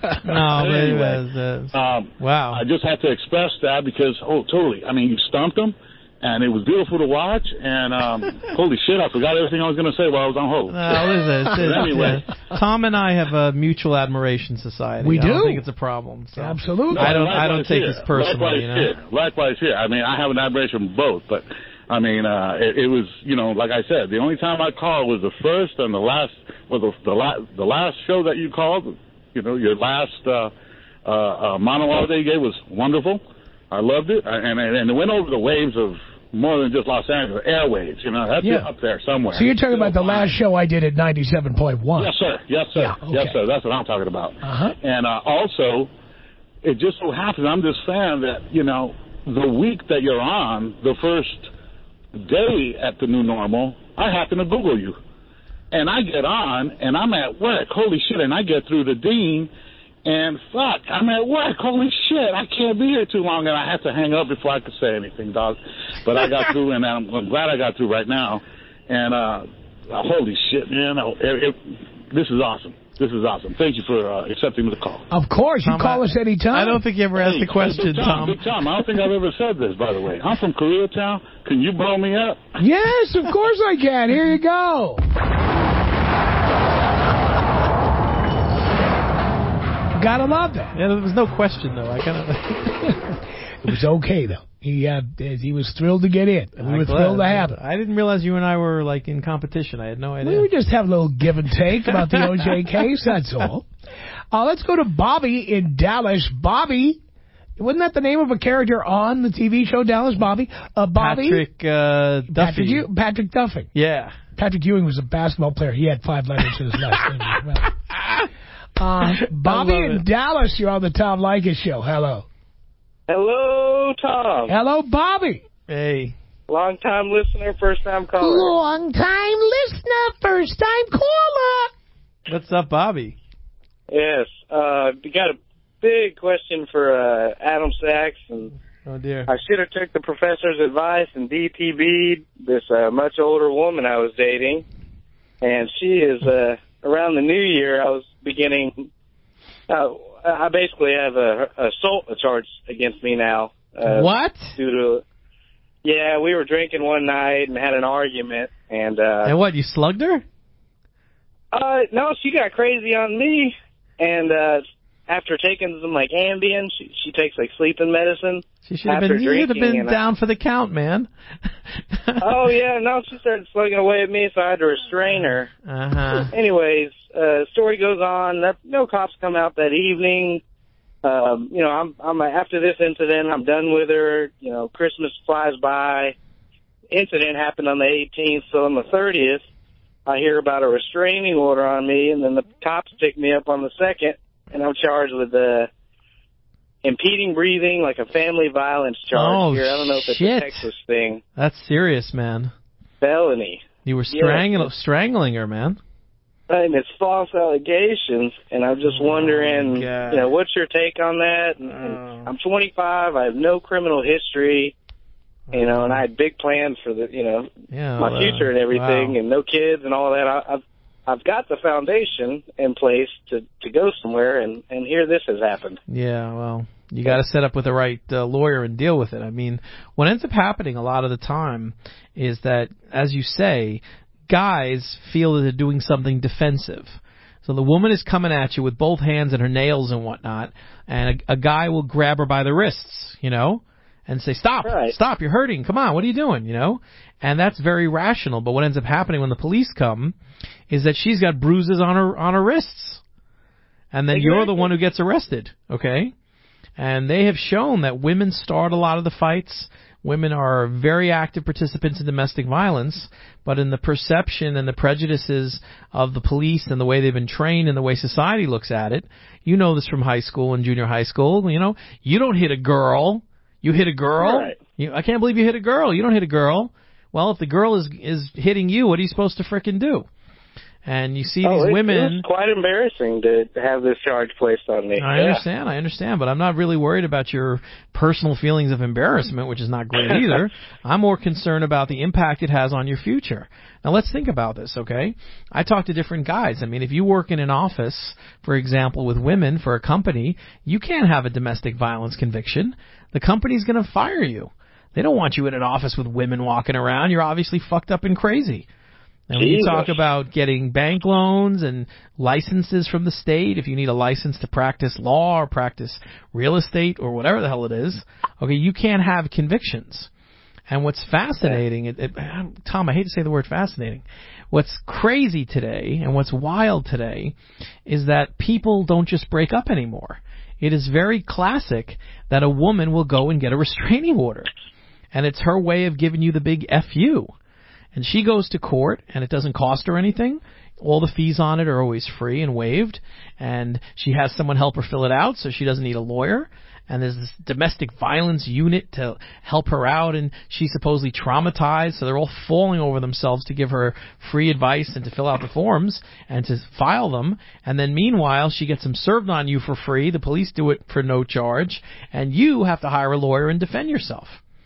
Wow. I just had to express that because, totally. I mean, you stumped him. And it was beautiful to watch, and holy shit, I forgot everything I was going to say while I was on hold. Anyway. Tom and I have a mutual admiration society. We do? I don't think it's a problem. So. Absolutely. No, I don't take this personally. Likewise here. I mean, I have an admiration for both, but I mean, it was, you know, like I said, the only time I called was the first and the last, the last show that you called. You know, your last monologue that you gave was wonderful. I loved it, and it went over the waves of more than just Los Angeles, airwaves, you know, that's up there somewhere. So you're talking about the last show I did at 97.1. Yes, sir. Yes, sir. Yeah, okay. Yes, sir. That's what I'm talking about. Uh-huh. And also, it just so happens, I'm just saying that, you know, the week that you're on, the first day at the new normal, I happen to Google you. And I get on, and I'm at work. Holy shit, and I get through the dean. And fuck, I'm at work. Holy shit, I can't be here too long, and I had to hang up before I could say anything, dog. But I got through, and I'm glad I got through right now. And holy shit, man, this is awesome. This is awesome. Thank you for accepting the call. Of course, you call us anytime. I don't think you ever asked the question, Tom. Big Tom, I don't think I've ever said this, by the way. I'm from Koreatown. Can you blow me up? Yes, of course I can. Here you go. Gotta love that. Yeah, there was no question, though. It was okay, though. He was thrilled to get in. We were thrilled to have him. I didn't realize you and I were, like, in competition. I had no idea. We would just have a little give and take about the OJ case, that's all. Let's go to Bobby in Dallas. Bobby, wasn't that the name of a character on the TV show Dallas, Bobby? Bobby? Duffy. Patrick Duffy. Yeah. Patrick Ewing was a basketball player. He had 5 letters in his last name as well. Bobby in Dallas, you're on the Tom Leykis show. Hello. Hello, Tom. Hello, Bobby. Hey. Long-time listener, first-time caller. Long-time listener, first-time caller. What's up, Bobby? Yes. We got a big question for Adam Sachs. And oh, dear. I should have took the professor's advice and DTB'd this much older woman I was dating. And she is... around the new year, I was beginning. I basically have a assault charge against me now. What? Due to, we were drinking one night and had an argument, and what? You slugged her? No, she got crazy on me, and after taking some like Ambien, she takes like sleeping medicine. She should have been down for the count, man. Oh yeah, no, she started slugging away at me, so I had to restrain her. Anyways, story goes on. No cops come out that evening. You know, I'm after this incident, I'm done with her. You know, Christmas flies by. Incident happened on the 18th, so on the 30th, I hear about a restraining order on me, and then the cops pick me up on the 2nd, and I'm charged with impeding breathing, like a family violence charge here. I don't know if it's a Texas thing. That's serious, man. Felony. You were strangling her, man. And it's false allegations, and I'm just wondering, you know, what's your take on that? And I'm 25. I have no criminal history, you know, and I had big plans for my future and everything, and no kids and all that. I've got the foundation in place to go somewhere, and here this has happened. Yeah, well, you got to set up with the right lawyer and deal with it. I mean, what ends up happening a lot of the time is that, as you say, guys feel that they're doing something defensive. So the woman is coming at you with both hands and her nails and whatnot, and a guy will grab her by the wrists, and say, stop, stop, you're hurting, come on, what are you doing, And that's very rational, but what ends up happening when the police come is that she's got bruises on her wrists. And then you're the one who gets arrested, okay? And they have shown that women start a lot of the fights. Women are very active participants in domestic violence, but in the perception and the prejudices of the police and the way they've been trained and the way society looks at it, you know this from high school and junior high school, you don't hit a girl. You hit a girl? Right. I can't believe you hit a girl. You don't hit a girl. Well, if the girl is hitting you, what are you supposed to frickin' do? And you see these women. It's quite embarrassing to have this charge placed on me. I understand, but I'm not really worried about your personal feelings of embarrassment, which is not great either. I'm more concerned about the impact it has on your future. Now, let's think about this, okay? I talk to different guys. I mean, if you work in an office, for example, with women for a company, you can't have a domestic violence conviction. The company's going to fire you. They don't want you in an office with women walking around. You're obviously fucked up and crazy. And when you talk about getting bank loans and licenses from the state, if you need a license to practice law or practice real estate or whatever the hell it is, okay, you can't have convictions. And what's fascinating, Tom, I hate to say the word fascinating, what's crazy today and what's wild today is that people don't just break up anymore. It is very classic that a woman will go and get a restraining order. And it's her way of giving you the big F you. And she goes to court, and it doesn't cost her anything. All the fees on it are always free and waived. And she has someone help her fill it out, so she doesn't need a lawyer. And there's this domestic violence unit to help her out, and she's supposedly traumatized, so they're all falling over themselves to give her free advice and to fill out the forms and to file them. And then meanwhile, she gets them served on you for free. The police do it for no charge, and you have to hire a lawyer and defend yourself.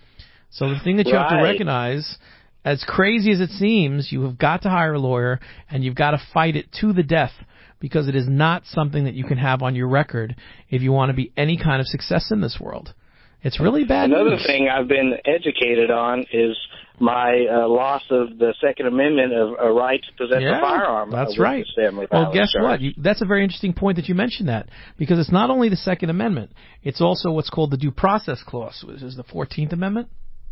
So the thing that you have to recognize, as crazy as it seems, you have got to hire a lawyer, and you've got to fight it to the death, because it is not something that you can have on your record if you want to be any kind of success in this world. It's really bad news. Another thing I've been educated on is my loss of the Second Amendment of a right to possess a firearm. That's right. Well, guess what? That's a very interesting point that you mentioned that, because it's not only the Second Amendment, it's also what's called the Due Process Clause, which is the 14th Amendment.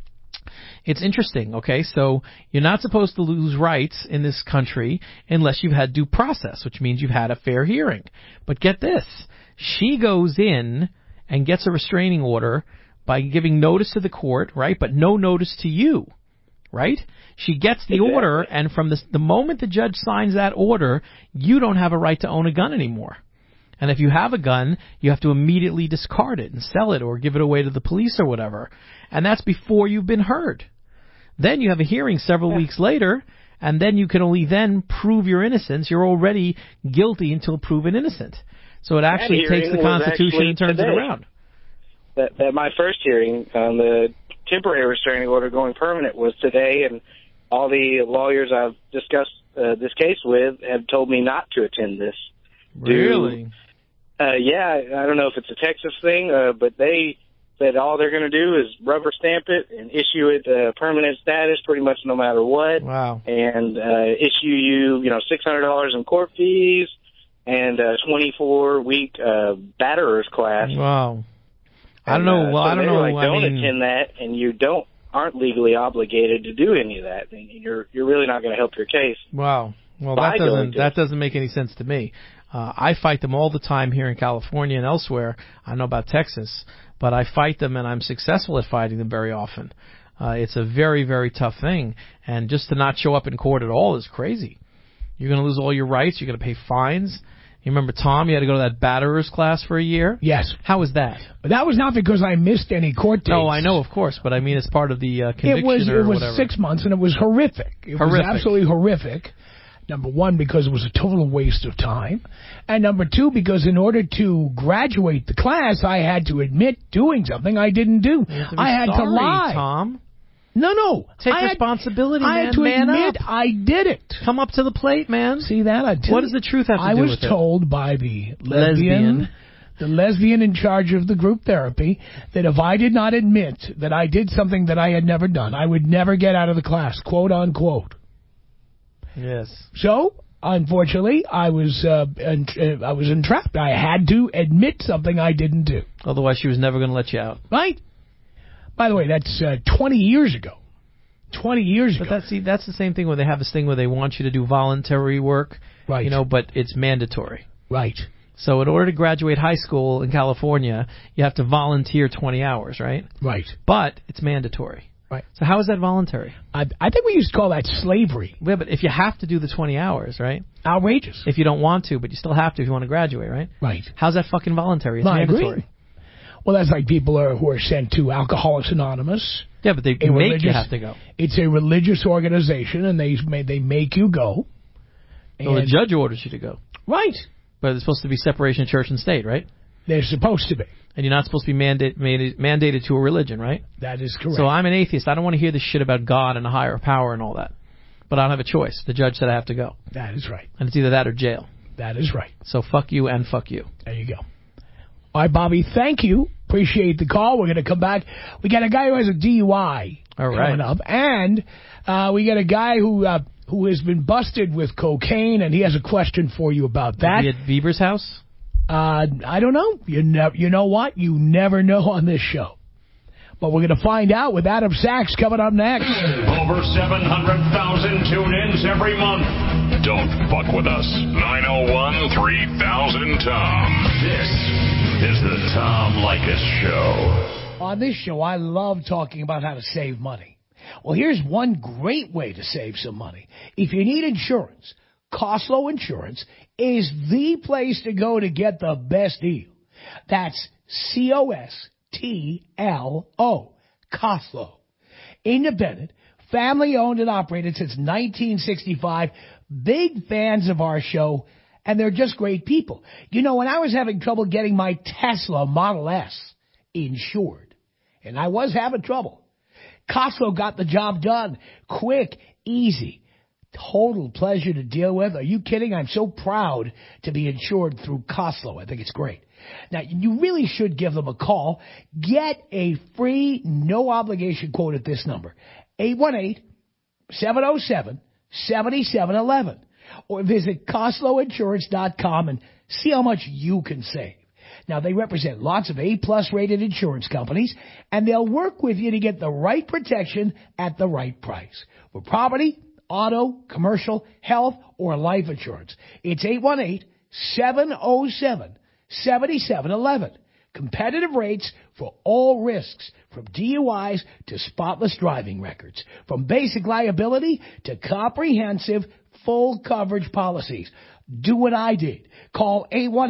It's interesting, okay? So you're not supposed to lose rights in this country unless you've had due process, which means you've had a fair hearing. But get this. She goes in and gets a restraining order by giving notice to the court, right? But no notice to you, right? She gets the order, and from the moment the judge signs that order, you don't have a right to own a gun anymore. And if you have a gun, you have to immediately discard it and sell it or give it away to the police or whatever. And that's before you've been heard. Then you have a hearing several weeks later, and then you can only then prove your innocence. You're already guilty until proven innocent. So it actually takes the Constitution and turns it around. That my first hearing on the temporary restraining order going permanent was today, and all the lawyers I've discussed this case with have told me not to attend this. Really? Yeah, I don't know if it's a Texas thing, but they said all they're going to do is rubber stamp it and issue it permanent status pretty much no matter what. Wow. And issue you, $600 in court fees and a 24-week batterer's class. Wow. I don't know. Well, I don't know. Don't attend that, and you aren't legally obligated to do any of that. You're really not going to help your case. Wow. Well, that doesn't make any sense to me. I fight them all the time here in California and elsewhere. I know about Texas, but I fight them, and I'm successful at fighting them very often. It's a very, very tough thing, and just to not show up in court at all is crazy. You're going to lose all your rights. You're going to pay fines. You remember, Tom, you had to go to that batterer's class for a year? Yes. How was that? But that was not because I missed any court dates. No, I know, of course, but I mean it's part of the conviction It was whatever. 6 months, and it was horrific. It was absolutely horrific. Number one, because it was a total waste of time. And number two, because in order to graduate the class, I had to admit doing something I didn't do. I had to lie. Tom. No. Take responsibility, man. I had to admit I did it. Come up to the plate, man. See that? What does the truth have to do with it? I was told by the lesbian in charge of the group therapy, that if I did not admit that I did something that I had never done, I would never get out of the class, quote unquote. Yes. So unfortunately, I was entrapped. I had to admit something I didn't do. Otherwise, she was never going to let you out. Right? By the way, that's 20 years ago. 20 years ago. But that's the same thing where they have this thing where they want you to do voluntary work, right? But it's mandatory. Right. So in order to graduate high school in California, you have to volunteer 20 hours, right? Right. But it's mandatory. Right. So how is that voluntary? I think we used to call that slavery. Yeah, but if you have to do the 20 hours, right? Outrageous. If you don't want to, but you still have to if you want to graduate, right? Right. How's that fucking voluntary? It's mandatory. I agree. Well, that's like people who are sent to Alcoholics Anonymous. Yeah, but they make you have to go. It's a religious organization, and they make you go. Well, the judge orders you to go. Right. But it's supposed to be separation of church and state, right? They're supposed to be. And you're not supposed to be mandated to a religion, right? That is correct. So I'm an atheist. I don't want to hear this shit about God and a higher power and all that. But I don't have a choice. The judge said I have to go. That is right. And it's either that or jail. That is right. So fuck you and fuck you. There you go. All right, Bobby, thank you. Appreciate the call. We're going to come back. We got a guy who has a DUI coming up. And we got a guy who has been busted with cocaine, and he has a question for you about that. Is he at Bieber's house? I don't know. You know what? You never know on this show. But we're going to find out with Adam Sachs coming up next. Over 700,000 tune-ins every month. Don't fuck with us. 901-3000-TOM. This is the Tom Leykis Show. On this show, I love talking about how to save money. Well, here's one great way to save some money. If you need insurance, Costlow Insurance is the place to go to get the best deal. That's C-O-S-T-L-O, Costlow. Independent, family-owned and operated since 1965. Big fans of our show, and they're just great people. You know, when I was having trouble getting my Tesla Model S insured, and I was having trouble, Costlow got the job done. Quick, easy, total pleasure to deal with. Are you kidding? I'm so proud to be insured through Costlow. I think it's great. Now, you really should give them a call. Get a free, no-obligation quote at this number, 818-707-7711. Or visit CostlowInsurance.com and see how much you can save. Now, they represent lots of A-plus rated insurance companies, and they'll work with you to get the right protection at the right price. For property, auto, commercial, health, or life insurance. It's 818-707-7711. Competitive rates for all risks, from DUIs to spotless driving records, from basic liability to comprehensive full coverage policies. Do what I did. Call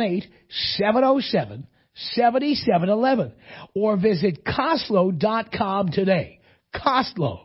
818-707-7711 or visit Costlow.com today. Costlow.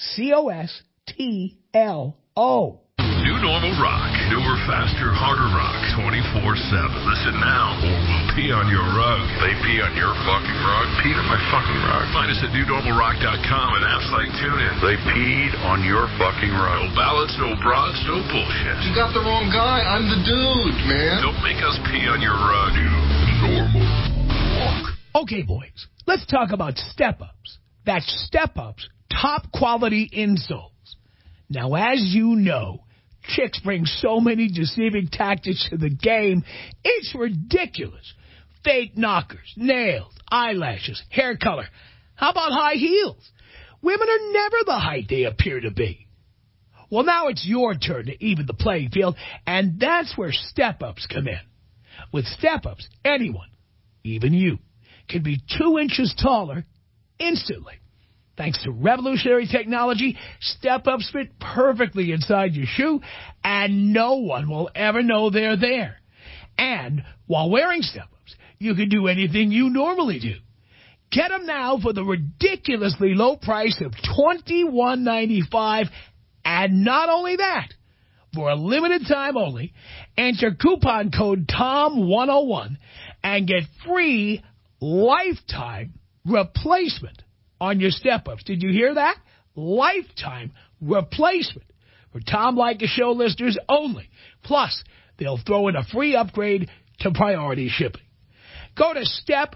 C-O-S-T-L-O. New Normal Rock. Newer, faster, harder rock. 24/7. Listen now or we'll pee on your rug. They pee on your fucking rug? Peed on my fucking rug. Find us at newnormalrock.com and apps like TuneIn. They peed on your fucking rug. No ballots, no broads, no bullshit. You got the wrong guy. I'm the dude, man. Don't make us pee on your rug. New Normal Rock. Okay, boys. Let's talk about Step-Ups. That's Step-Ups top quality insoles. Now, as you know, chicks bring so many deceiving tactics to the game, it's ridiculous. Fake knockers, nails, eyelashes, hair color. How about high heels? Women are never the height they appear to be. Well, now it's your turn to even the playing field, and that's where Step-Ups come in. With Step-Ups, anyone, even you, can be 2 inches taller instantly. Thanks to revolutionary technology, Step-Ups fit perfectly inside your shoe, and no one will ever know they're there. And while wearing Step-Ups, you can do anything you normally do. Get them now for the ridiculously low price of $21.95, and not only that, for a limited time only, enter coupon code TOM101 and get free lifetime replacement on your Step-Ups. Did you hear that? Lifetime replacement for Tom Leykis Show listeners only. Plus, they'll throw in a free upgrade to priority shipping. Go to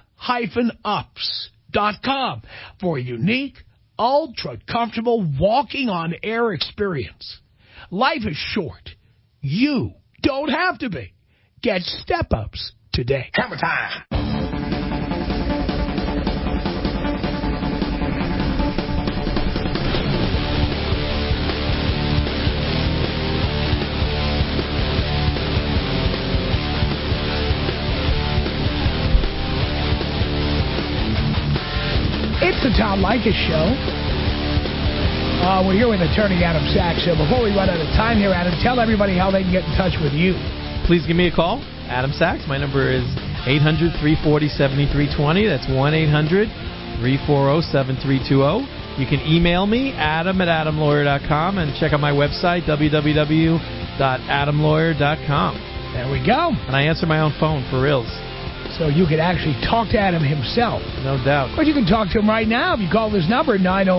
step-ups.com for a unique, ultra-comfortable walking on air experience. Life is short. You don't have to be. Get step-ups today. Hammer time. It's the Tom Leykis Show. We're here with attorney Adam Sachs. So before we run out of time here, Adam, tell everybody how they can get in touch with you. Please give me a call. Adam Sachs. My number is 800-340-7320. That's 1-800-340-7320. You can email me, adam@adamlawyer.com, and check out my website, www.adamlawyer.com. There we go. And I answer my own phone, for reals. So you could actually talk to Adam himself. No doubt. But you can talk to him right now if you call this number,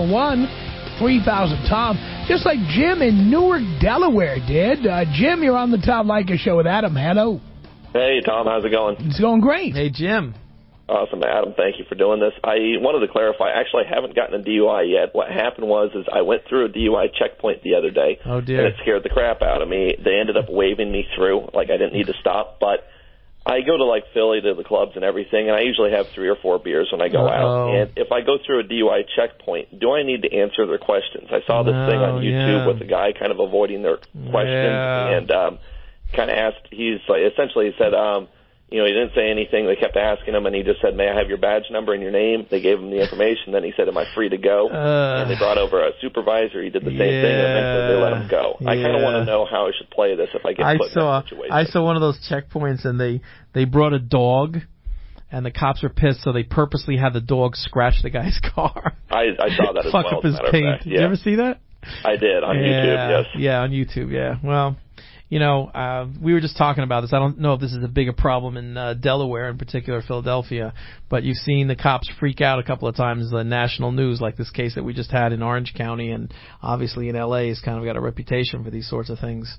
901-3000-TOM. Just like Jim in Newark, Delaware did. Jim, you're on the Tom Leykis Show with Adam. Hello. Hey, Tom. How's it going? It's going great. Hey, Jim. Awesome, Adam. Thank you for doing this. I wanted to clarify. Actually, I haven't gotten a DUI yet. What happened was I went through a DUI checkpoint the other day. Oh, dear. And it scared the crap out of me. They ended up waving me through, like I didn't need to stop. But I go to, like, Philly to the clubs and everything, and I usually have 3 or 4 beers when I go out. And if I go through a DUI checkpoint, do I need to answer their questions? I saw this thing on YouTube with a guy kind of avoiding their questions and kind of asked, essentially he said, he didn't say anything. They kept asking him, and he just said, may I have your badge number and your name? They gave him the information. Then he said, am I free to go? And they brought over a supervisor. He did the same thing, and eventually they let him go. I kind of want to know how I should play this if I get put in that situation. I saw one of those checkpoints, and they brought a dog, and the cops were pissed, so they purposely had the dog scratch the guy's car. I saw that as well. Fuck up his paint. Did you ever see that? I did, on YouTube, yes. Yeah, on YouTube, yeah. Well, we were just talking about this. I don't know if this is a bigger problem in Delaware, in particular Philadelphia, but you've seen the cops freak out a couple of times in the national news, like this case that we just had in Orange County, and obviously in L.A. has kind of got a reputation for these sorts of things.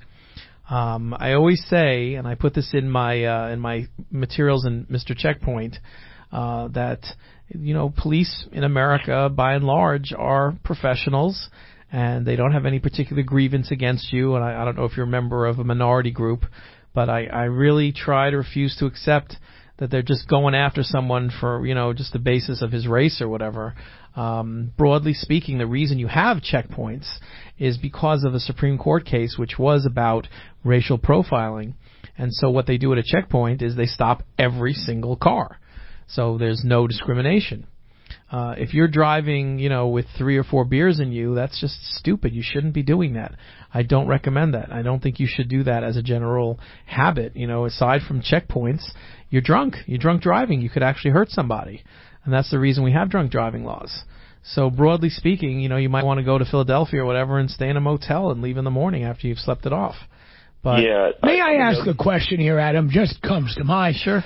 I always say, and I put this in my materials in Mr. Checkpoint, that police in America, by and large, are professionals, and they don't have any particular grievance against you. And I don't know if you're a member of a minority group, but I really try to refuse to accept that they're just going after someone for, just the basis of his race or whatever. Broadly speaking, the reason you have checkpoints is because of a Supreme Court case which was about racial profiling. And so what they do at a checkpoint is they stop every single car. So there's no discrimination. If you're driving, with 3 or 4 beers in you, that's just stupid. You shouldn't be doing that. I don't recommend that. I don't think you should do that as a general habit. Aside from checkpoints, you're drunk. You're drunk driving. You could actually hurt somebody. And that's the reason we have drunk driving laws. So broadly speaking, you might want to go to Philadelphia or whatever and stay in a motel and leave in the morning after you've slept it off. But may I ask a question here, Adam? Just comes to mind. Sure.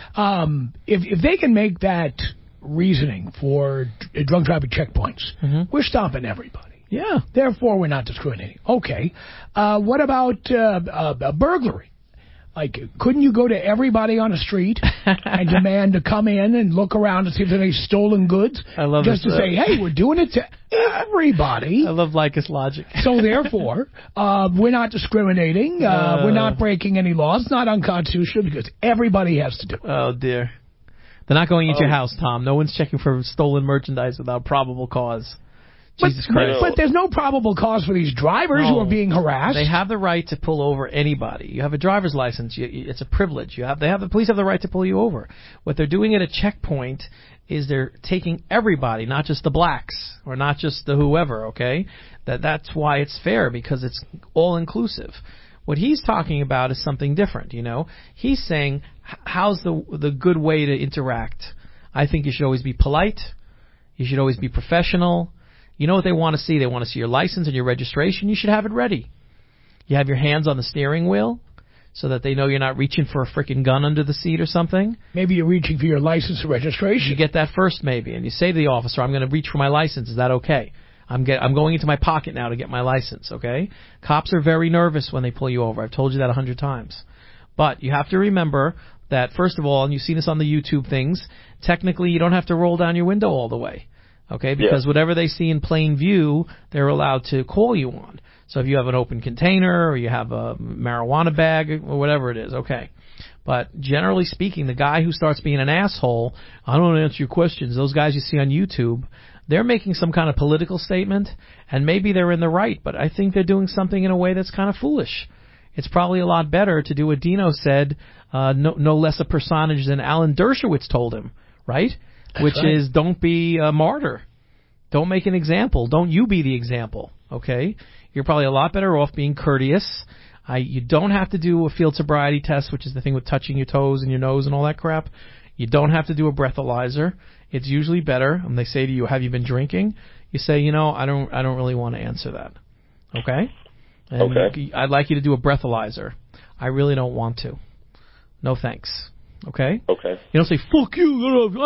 If they can make that reasoning for drunk driving checkpoints, we're stopping everybody. Yeah. Therefore, we're not discriminating. Okay. What about a burglary? Like, couldn't you go to everybody on the street and demand to come in and look around and see if there's any stolen goods? I love just to say, hey, we're doing it to everybody. I love Leykis logic. So therefore, we're not discriminating. We're not breaking any laws. It's not unconstitutional because everybody has to do it. Oh, dear. They're not going into your house, Tom. No one's checking for stolen merchandise without probable cause. Jesus Christ. But there's no probable cause for these drivers who are being harassed. They have the right to pull over anybody. You have a driver's license. It's a privilege. The police have the right to pull you over. What they're doing at a checkpoint is they're taking everybody, not just the blacks or not just the whoever, okay? That's why it's fair, because it's all-inclusive. What he's talking about is something different, He's saying, how's the good way to interact? I think you should always be polite. You should always be professional. You know what they want to see? They want to see your license and your registration. You should have it ready. You have your hands on the steering wheel so that they know you're not reaching for a freaking gun under the seat or something. Maybe you're reaching for your license and registration. You get that first maybe, and you say to the officer, I'm going to reach for my license. Is that okay? I'm going into my pocket now to get my license, okay? Cops are very nervous when they pull you over. I've told you that 100 times. But you have to remember that, first of all, and you've seen this on the YouTube things, technically you don't have to roll down your window all the way. Okay, because whatever they see in plain view, they're allowed to call you on. So if you have an open container or you have a marijuana bag or whatever it is, okay. But generally speaking, the guy who starts being an asshole, I don't want to answer your questions, those guys you see on YouTube, they're making some kind of political statement, and maybe they're in the right, but I think they're doing something in a way that's kind of foolish. It's probably a lot better to do what Dino said, no less a personage than Alan Dershowitz told him, right? Which is, don't be a martyr. Don't make an example. Don't you be the example, okay? You're probably a lot better off being courteous. You don't have to do a field sobriety test, which is the thing with touching your toes and your nose and all that crap. You don't have to do a breathalyzer. It's usually better. When they say to you, have you been drinking? You say, I don't really want to answer that. Okay? And okay. I'd like you to do a breathalyzer. I really don't want to. No thanks. Okay? Okay. You don't say, fuck you,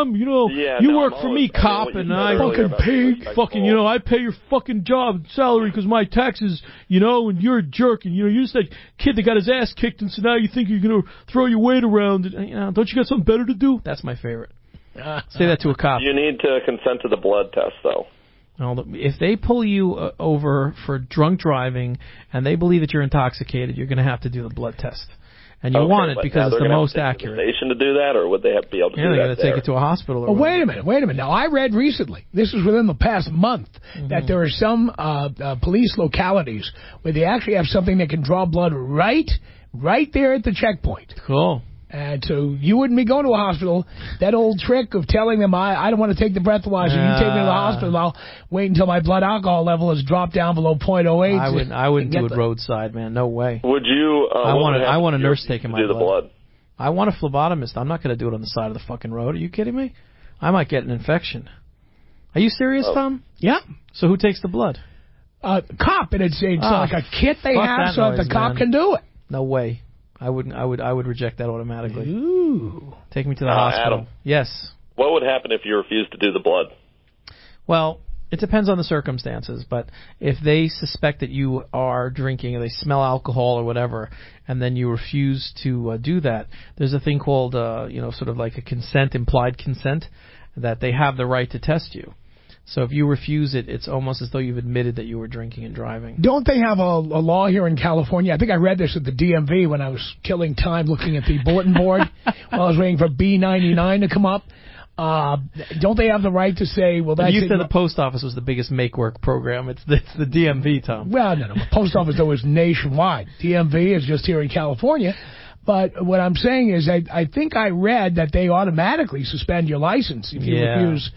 you work for me, cop, and I fucking pig, fucking, I pay your fucking job salary because my taxes, and you're a jerk, and, you're just that kid that got his ass kicked, and so now you think you're going to throw your weight around, and, don't you got something better to do? That's my favorite. Say that to a cop. You need to consent to the blood test, though. If they pull you over for drunk driving, and they believe that you're intoxicated, you're going to have to do the blood test. And you want it because it's the most accurate. Station to do that, or would they have to be able to do that? They're going to take it to a hospital. Or wait a minute. Now, I read recently, this was within the past month, that there are some police localities where they actually have something that can draw blood right there at the checkpoint. Cool. And so you wouldn't be going to a hospital. That old trick of telling them, I don't want to take the breathalyzer. You take me to the hospital. I'll wait until my blood alcohol level is dropped down below 0.08. I wouldn't do it roadside, man. No way. Would you? I want a nurse taking my blood. I want a phlebotomist. I'm not going to do it on the side of the fucking road. Are you kidding me? I might get an infection. Are you serious, Tom? Yeah. So who takes the blood? Cop, and it's like a kit they have so that the cop can do it. No way. I would reject that automatically. Ooh. Take me to the hospital. Adam, yes. What would happen if you refused to do the blood? Well, it depends on the circumstances, but if they suspect that you are drinking or they smell alcohol or whatever, and then you refuse to do that, there's a thing called, sort of like a implied consent, that they have the right to test you. So if you refuse it, it's almost as though you've admitted that you were drinking and driving. Don't they have a law here in California? I think I read this at the DMV when I was killing time looking at the bulletin board while I was waiting for B99 to come up. Don't they have the right to say, well, that's... You said the post office was the biggest make-work program. It's the DMV, Tom. Well, no. The post office, though, is nationwide. DMV is just here in California. But what I'm saying is I think I read that they automatically suspend your license if you refuse...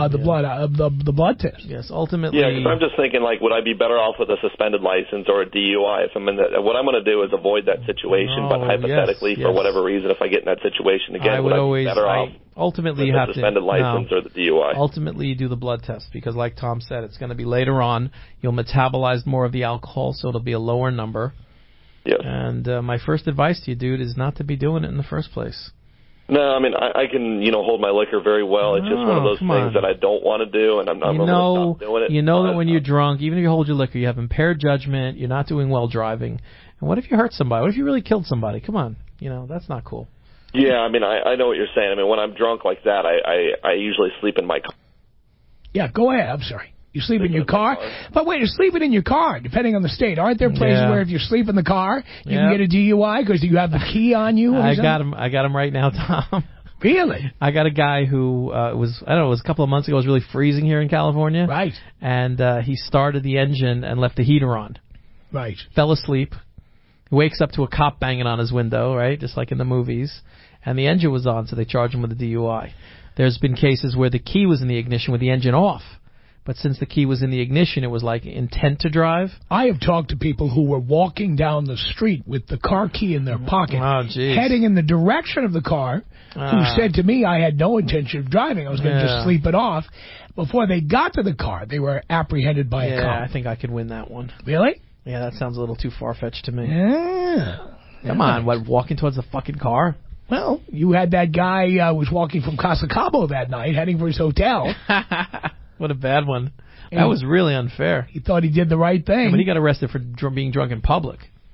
the blood test. Yes, ultimately. Yeah, because I'm just thinking, would I be better off with a suspended license or a DUI? If what I'm going to do is avoid that situation, but hypothetically, for whatever reason, if I get in that situation again, would I be better off ultimately with the suspended license or the DUI? Ultimately, you do the blood test because, like Tom said, it's going to be later on. You'll metabolize more of the alcohol, so it'll be a lower number. Yes. And my first advice to you, dude, is not to be doing it in the first place. No, I mean, I can, hold my liquor very well. It's just one of those things that I don't want to do, and I'm not going to stop doing it. You know that when you're drunk, even if you hold your liquor, you have impaired judgment, you're not doing well driving. And what if you hurt somebody? What if you really killed somebody? Come on. That's not cool. Yeah, I mean, I know what you're saying. I mean, when I'm drunk like that, I usually sleep in my car. Yeah, go ahead. I'm sorry. You sleep in your car? But wait, you're sleeping in your car, depending on the state. Aren't there places where if you sleep in the car, you can get a DUI because you have the key on you? I got him right now, Tom. Really? I got a guy who it was a couple of months ago. It was really freezing here in California. Right. And he started the engine and left the heater on. Right. Fell asleep. He wakes up to a cop banging on his window, right, just like in the movies. And the engine was on, so they charged him with a DUI. There's been cases where the key was in the ignition with the engine off. But since the key was in the ignition, it was like intent to drive. I have talked to people who were walking down the street with the car key in their pocket, heading in the direction of the car, who said to me I had no intention of driving. I was going to just sleep it off. Before they got to the car, they were apprehended by a cop. Yeah, I think I could win that one. Really? Yeah, that sounds a little too far-fetched to me. Yeah. Come on, walking towards the fucking car? Well, you had that guy who was walking from Casa Cabo that night, heading for his hotel. What a bad one. That was really unfair. He thought he did the right thing. But he got arrested for being drunk in public.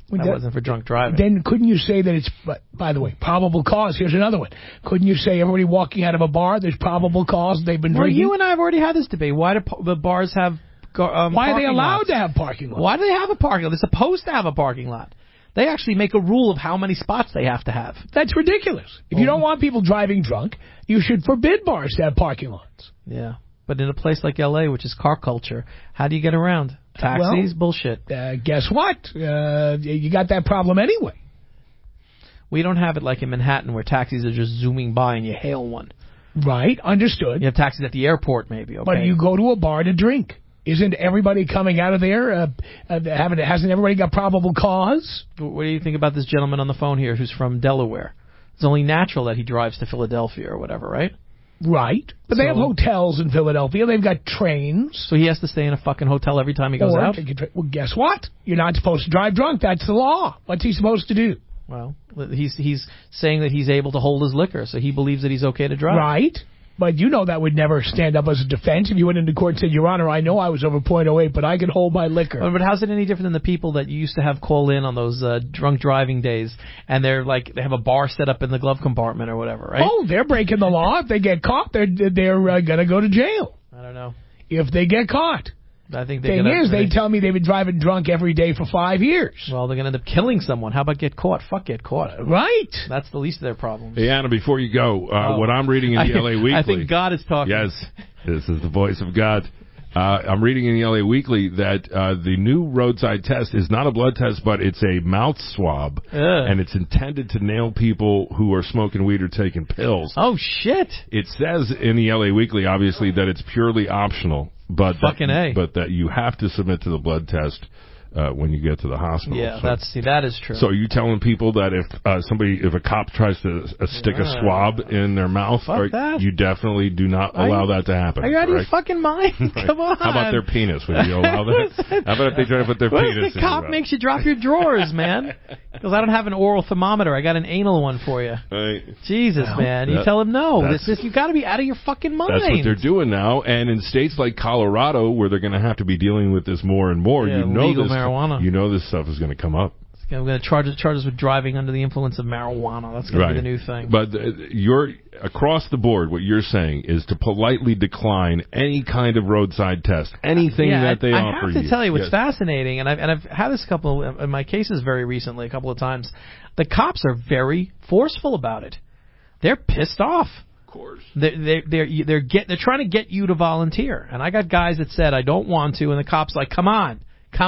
That wasn't for drunk driving. Then couldn't you say that it's, by the way, probable cause? Here's another one. Couldn't you say everybody walking out of a bar, there's probable cause they've been drinking? You and I have already had this debate. Why do the bars have why are they allowed lots? to have parking lots? Why do they have a parking lot? They're supposed to have a parking lot. They actually make a rule of how many spots they have to have. That's ridiculous. If you don't want people driving drunk, you should forbid bars to have parking lots. Yeah. But in a place like L.A., which is car culture, how do you get around? Taxis? Bullshit. Guess what? You got that problem anyway. We don't have it like in Manhattan where taxis are just zooming by and you hail one. Right, understood. You have taxis at the airport maybe, okay? But you go to a bar to drink. Isn't everybody coming out of there, hasn't everybody got probable cause? What do you think about this gentleman on the phone here who's from Delaware? It's only natural that he drives to Philadelphia or whatever, right? Right. But they have hotels in Philadelphia. They've got trains. So he has to stay in a fucking hotel every time he goes out? Well, guess what? You're not supposed to drive drunk. That's the law. What's he supposed to do? Well, he's saying that he's able to hold his liquor, so he believes that he's okay to drive. Right. But you know that would never stand up as a defense if you went into court and said, Your Honor, I know I was over .08, but I can hold my liquor. But how's it any different than the people that you used to have call in on those drunk driving days, and they have a bar set up in the glove compartment or whatever, right? Oh, they're breaking the law. If they get caught, they're going to go to jail. I don't know. If they get caught. I think they tell me they've been driving drunk every day for 5 years. Well, they're going to end up killing someone. How about get caught? Fuck get caught. Right. That's the least of their problems. Hey, Anna, before you go, what I'm reading in the L.A. Weekly... I think God is talking. Yes, this is the voice of God. I'm reading in the L.A. Weekly that the new roadside test is not a blood test, but it's a mouth swab, and it's intended to nail people who are smoking weed or taking pills. Oh, shit. It says in the L.A. Weekly, obviously, that it's purely optional. But that you have to submit to the blood test when you get to the hospital. Yeah, that is true. So are you telling people that if a cop tries to stick a swab in their mouth, you definitely do not allow that to happen? Are you out of your fucking mind? Right. Come on. How about their penis? Would you allow that? How about if they try to put their penis in? The cop makes you drop your drawers, man. Because I don't have an oral thermometer. I got an anal one for you. Right. Jesus, man. You tell him no. You got to be out of your fucking mind. That's what they're doing now. And in states like Colorado, where they're going to have to be dealing with this more and more, marijuana. You know this stuff is going to come up. I'm going to charge us with driving under the influence of marijuana. That's going to be the new thing. But you're across the board. What you're saying is to politely decline any kind of roadside test, anything that they offer you. I have to tell you what's fascinating, and I've had this in my cases very recently, a couple of times. The cops are very forceful about it. They're pissed off. Of course. They're trying to get you to volunteer. And I got guys that said I don't want to, and the cops like, come on,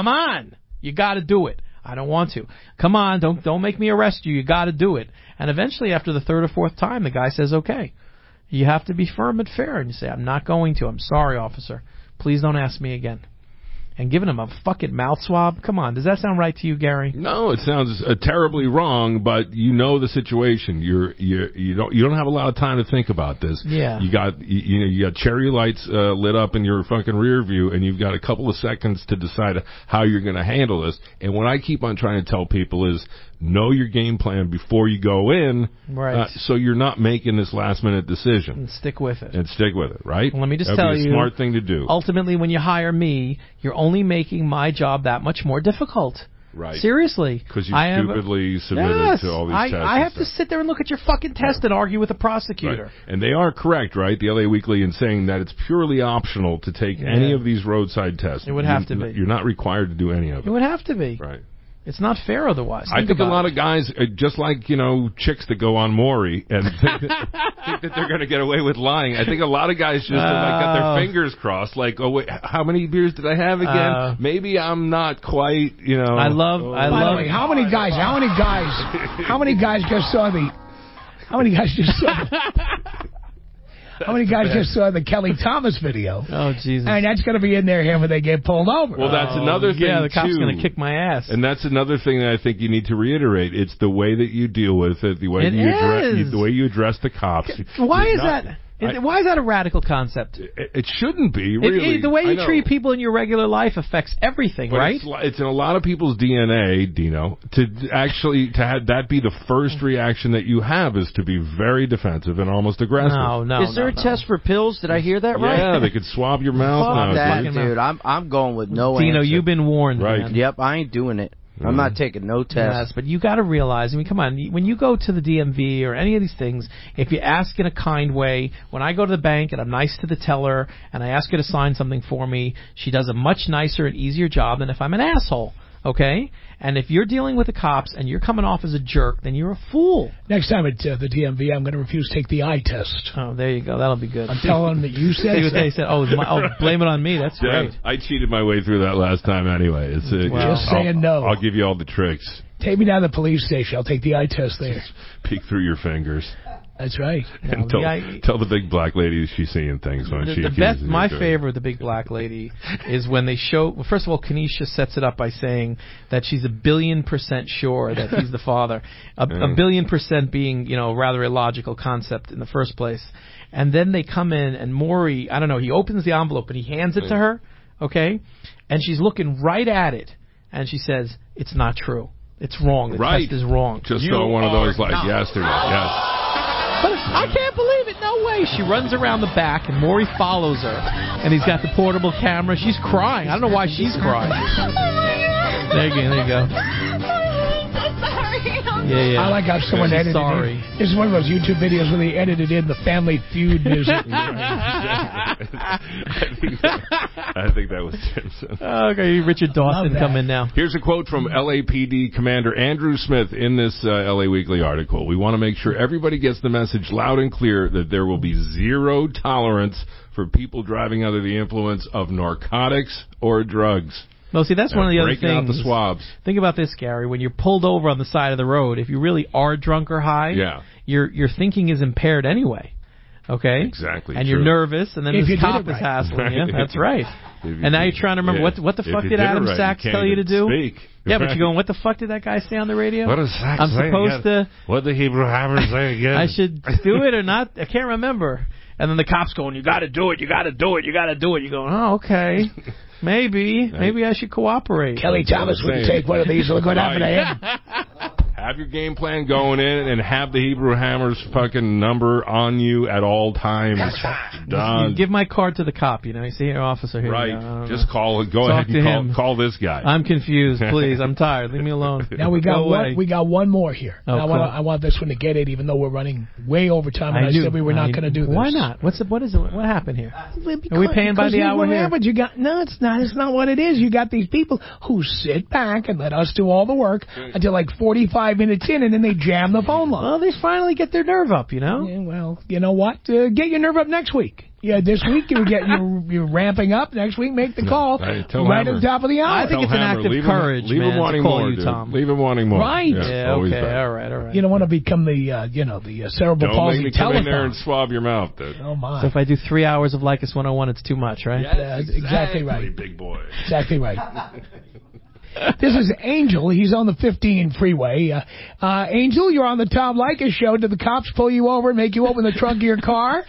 you got to do it. I don't want to. Come on, don't make me arrest you. You got to do it. And eventually, after the third or fourth time, the guy says, okay. You have to be firm and fair. And you say, I'm not going to. I'm sorry, officer. Please don't ask me again. And giving him a fucking mouth swab? Come on, does that sound right to you, Gary? No, it sounds terribly wrong, but you know the situation. You don't have a lot of time to think about this. Yeah. You got cherry lights lit up in your fucking rear view, and you've got a couple of seconds to decide how you're going to handle this. And what I keep on trying to tell people is know your game plan before you go in, right? So you're not making this last minute decision. And stick with it. Right? Well, let me just tell you, a smart thing to do. Ultimately, when you hire me, you're only making my job that much more difficult. Right. Seriously. Because you stupidly submitted to all these tests. I have to sit there and look at your fucking test and argue with the prosecutor. Right. And they are correct, right? The LA Weekly in saying that it's purely optional to take any of these roadside tests. It would have to be. You're not required to do any of it. It would have to be. Right. It's not fair otherwise. I think a lot of guys, just like, chicks that go on Maury and think that they're going to get away with lying. I think a lot of guys just got their fingers crossed, like, oh, wait, how many beers did I have again? Maybe I'm not quite, I love. By the way, how many guys just saw the Kelly Thomas video? Oh, Jesus. And that's going to be in there here when they get pulled over. Well, that's another thing, the cop's too. going to kick my ass. And that's another thing that I think you need to reiterate. It's the way that you deal with it, the way you address the cops. Why is that? Why is that a radical concept? It shouldn't be, really. The way you treat people in your regular life affects everything, right? It's in a lot of people's DNA, Dino, to have that be the first reaction that you have is to be very defensive and almost aggressive. No. Is there a test for pills? Did I hear that right? Yeah, they could swab your mouth now. Dude. I'm going with no Dino, answer. you've been warned, right? Man. Yep, I ain't doing it. I'm not taking no tests. Yes, but you got to realize, I mean, come on, when you go to the DMV or any of these things, if you ask in a kind way, when I go to the bank and I'm nice to the teller and I ask her to sign something for me, she does a much nicer and easier job than if I'm an asshole. Okay? And if you're dealing with the cops and you're coming off as a jerk, then you're a fool. Next time at the DMV, I'm going to refuse to take the eye test. Oh, there you go. That'll be good. I'm telling them that you said See what they said. Oh, blame it on me. That's great. I cheated my way through that last time anyway. It's just saying no. I'll give you all the tricks. Take me down to the police station. I'll take the eye test there. Peek through your fingers. That's right. And tell the big black lady she's seeing things when she accuses you. My favorite, the big black lady, is when they show. Well, first of all, Kenesha sets it up by saying that she's 1,000,000,000% sure that he's the father. A 1,000,000,000% being, a rather illogical concept in the first place. And then they come in, and Maury, I don't know, he opens the envelope and he hands it to her, okay? And she's looking right at it, and she says, "It's not true. It's wrong. The test is wrong." Just saw one of those yesterday. Yes. But I can't believe it. No way. She runs around the back, and Maury follows her. And he's got the portable camera. She's crying. I don't know why she's crying. There you go. Yeah. I like how someone edited it. This is one of those YouTube videos where they edited in the Family Feud music. I think that was Simpson. Okay, Richard Dawson come in now. Here's a quote from LAPD Commander Andrew Smith in this LA Weekly article. "We want to make sure everybody gets the message loud and clear that there will be zero tolerance for people driving under the influence of narcotics or drugs." Well, see, that's one of the other things. Breaking out the swabs. Think about this, Gary. When you're pulled over on the side of the road, if you really are drunk or high, your thinking is impaired anyway. Okay? Exactly. And you're nervous, and then this cop is hassling you. That's right. And now you're trying to remember what the fuck did Adam Sachs tell you to do? Speak. Yeah, but you're going, what the fuck did that guy say on the radio? What does Sachs I'm supposed to. What did the Hebrew Hammer say again? I should do it or not? I can't remember. And then the cop's going, "You got to do it. You got to do it. You got to do it." You're going, "Oh, okay. Maybe I should cooperate." Kelly Thomas would take one of these. Look what happened to him. Have your game plan going in and have the Hebrew Hammer's fucking number on you at all times. Done. You give my card to the cop, you say, "Here, officer, here." Right. Just call it. Go ahead and call this guy. I'm confused. Please. I'm tired. Leave me alone. Now we got one more here. Oh, cool. I want this one to get it, even though we're running way over time. And I said we were not going to do this. Why not? What is it? What happened here? Are we paying by the hour here? But no, it's not. It's not what it is. You got these people who sit back and let us do all the work until like 45 minutes in, and then they jam the phone line. Well, they finally get their nerve up, Yeah, well, you know what? Get your nerve up next week. Yeah, this week you're ramping up. Next week, make the call right at the top of the hour. I think it's an act of courage, leave him wanting to call more, you, Tom. Leave him wanting more. Right. Yeah, okay, all right. You don't want to become the cerebral palsy telephone. Don't make me come in there and swab your mouth, dude. Oh, my. So if I do 3 hours of Lycus 101, it's too much, right? Yes, exactly right. Big boy. Exactly right. This is Angel. He's on the 15 freeway. Angel, you're on the Tom Leykis show. Did the cops pull you over and make you open the trunk of your car?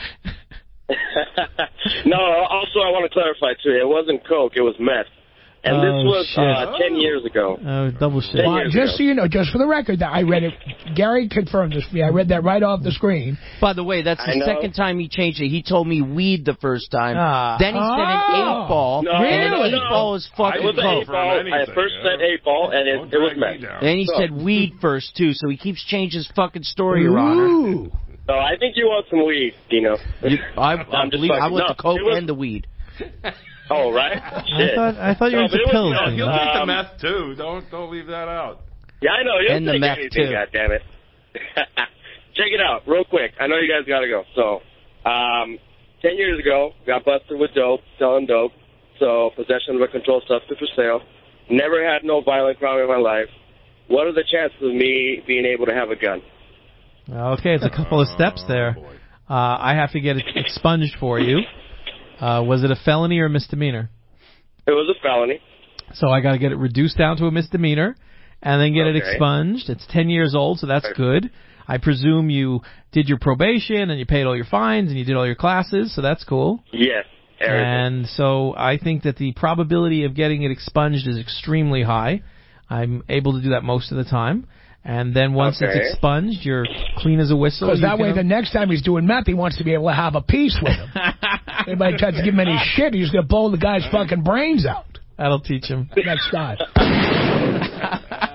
No, also I want to clarify, too. It wasn't coke. It was meth. And this was 10 years ago. Oh, double shit. Just so you know, just for the record, that I read it. Gary confirmed this for me. I read that right off the screen. By the way, that's the second time he changed it. He told me weed the first time. Then he said an 8-ball. No, and an 8-ball is fucking coke. I first said 8-ball, and it was meth. Then he said weed first, too, so he keeps changing his fucking story, Your Honor. So I think you want some weed, Dino. I want the coke and the weed. Oh, right? Shit. I thought you were into pills. He'll take the meth, too. Don't leave that out. Yeah, I know. You'll take anything, goddammit. Check it out, real quick. I know you guys got to go. So, 10 years ago, got busted with dope, selling dope. So, possession of a controlled substance for sale. Never had no violent crime in my life. What are the chances of me being able to have a gun? Okay, it's a couple of steps there. I have to get it expunged for you. Was it a felony or a misdemeanor? It was a felony. So I got to get it reduced down to a misdemeanor and then get it expunged. It's 10 years old, so that's good. I presume you did your probation and you paid all your fines and you did all your classes, so that's cool. Yes. Everything. And so I think that the probability of getting it expunged is extremely high. I'm able to do that most of the time. And then once it's expunged, you're clean as a whistle. Because that way, the next time he's doing meth, he wants to be able to have a piece with him. Anybody tries to give him any shit, he's going to blow the guy's fucking brains out. That'll teach him. Next time.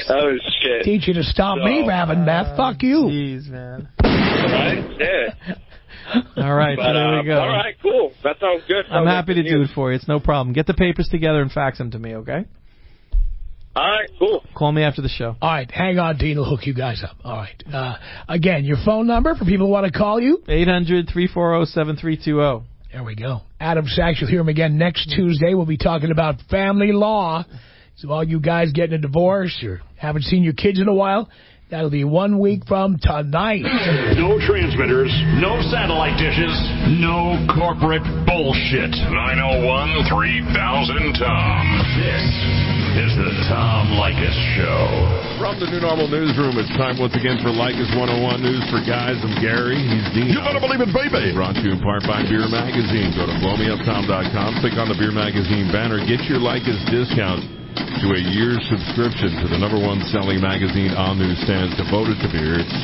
Oh, shit. Teach you to stop me grabbing meth. Fuck you. Jeez, man. Right? Yeah. All right, so there we go. All right, cool. That sounds good. I'm happy to do it for you. It's no problem. Get the papers together and fax them to me, okay? All right, cool. Call me after the show. All right, hang on, Dean. We'll hook you guys up. All right. Again, your phone number for people who want to call you? 800-340-7320. There we go. Adam Sachs, you'll hear him again next Tuesday. We'll be talking about family law. So all you guys getting a divorce or haven't seen your kids in a while, that'll be 1 week from tonight. No transmitters, no satellite dishes, no corporate bullshit. 901-3000-TOM. This is the Tom Leykis Show. From the New Normal Newsroom, it's time once again for Leykis 101 News for Guys. I'm Gary. He's Dean. You better believe it, baby. Brought to you in part by Beer Magazine. Go to blowmeuptom.com, click on the Beer Magazine banner, get your Leykis discount to a year's subscription to the #1 selling magazine on newsstands devoted to beer. It's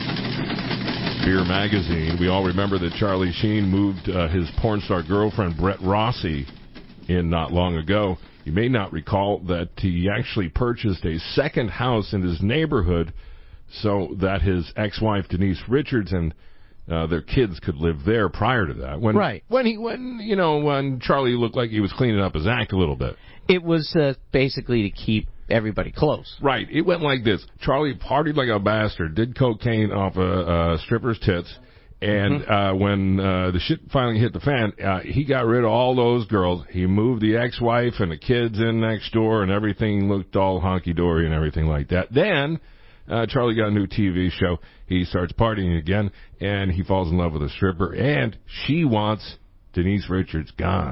Beer Magazine. We all remember that Charlie Sheen moved his porn star girlfriend, Brett Rossi, in not long ago. You may not recall that he actually purchased a second house in his neighborhood so that his ex-wife, Denise Richards, and their kids could live there prior to that. When Charlie looked like he was cleaning up his act a little bit. It was basically to keep everybody close. Right. It went like this. Charlie partied like a bastard, did cocaine off a stripper's tits, and when the shit finally hit the fan, he got rid of all those girls. He moved the ex-wife and the kids in next door, and everything looked all honky-dory and everything like that. Then Charlie got a new TV show. He starts partying again, and he falls in love with a stripper, and she wants Denise Richards gone.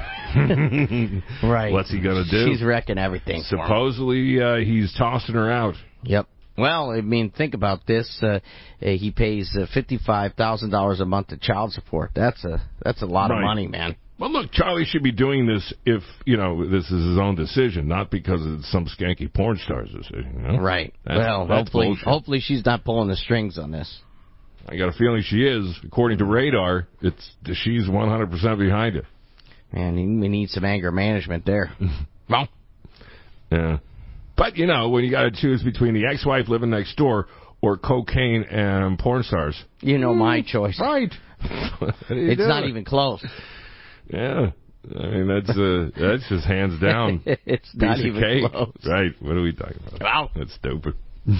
Right. What's he going to do? She's wrecking everything. Supposedly, he's tossing her out. Yep. Well, I mean, think about this. He pays $55,000 a month to child support. That's a lot of money, man. Well, look, Charlie should be doing this if, this is his own decision, not because it's some skanky porn star's decision. Right. That's hopefully she's not pulling the strings on this. I got a feeling she is. According to Radar, she's 100% behind it. Man, we need some anger management there. Well, yeah. But, when you got to choose between the ex-wife living next door or cocaine and porn stars. My choice. Right. It's not even close. Yeah. I mean, that's just hands down. It's not even cake. Close. Right. What are we talking about? Wow. That's stupid.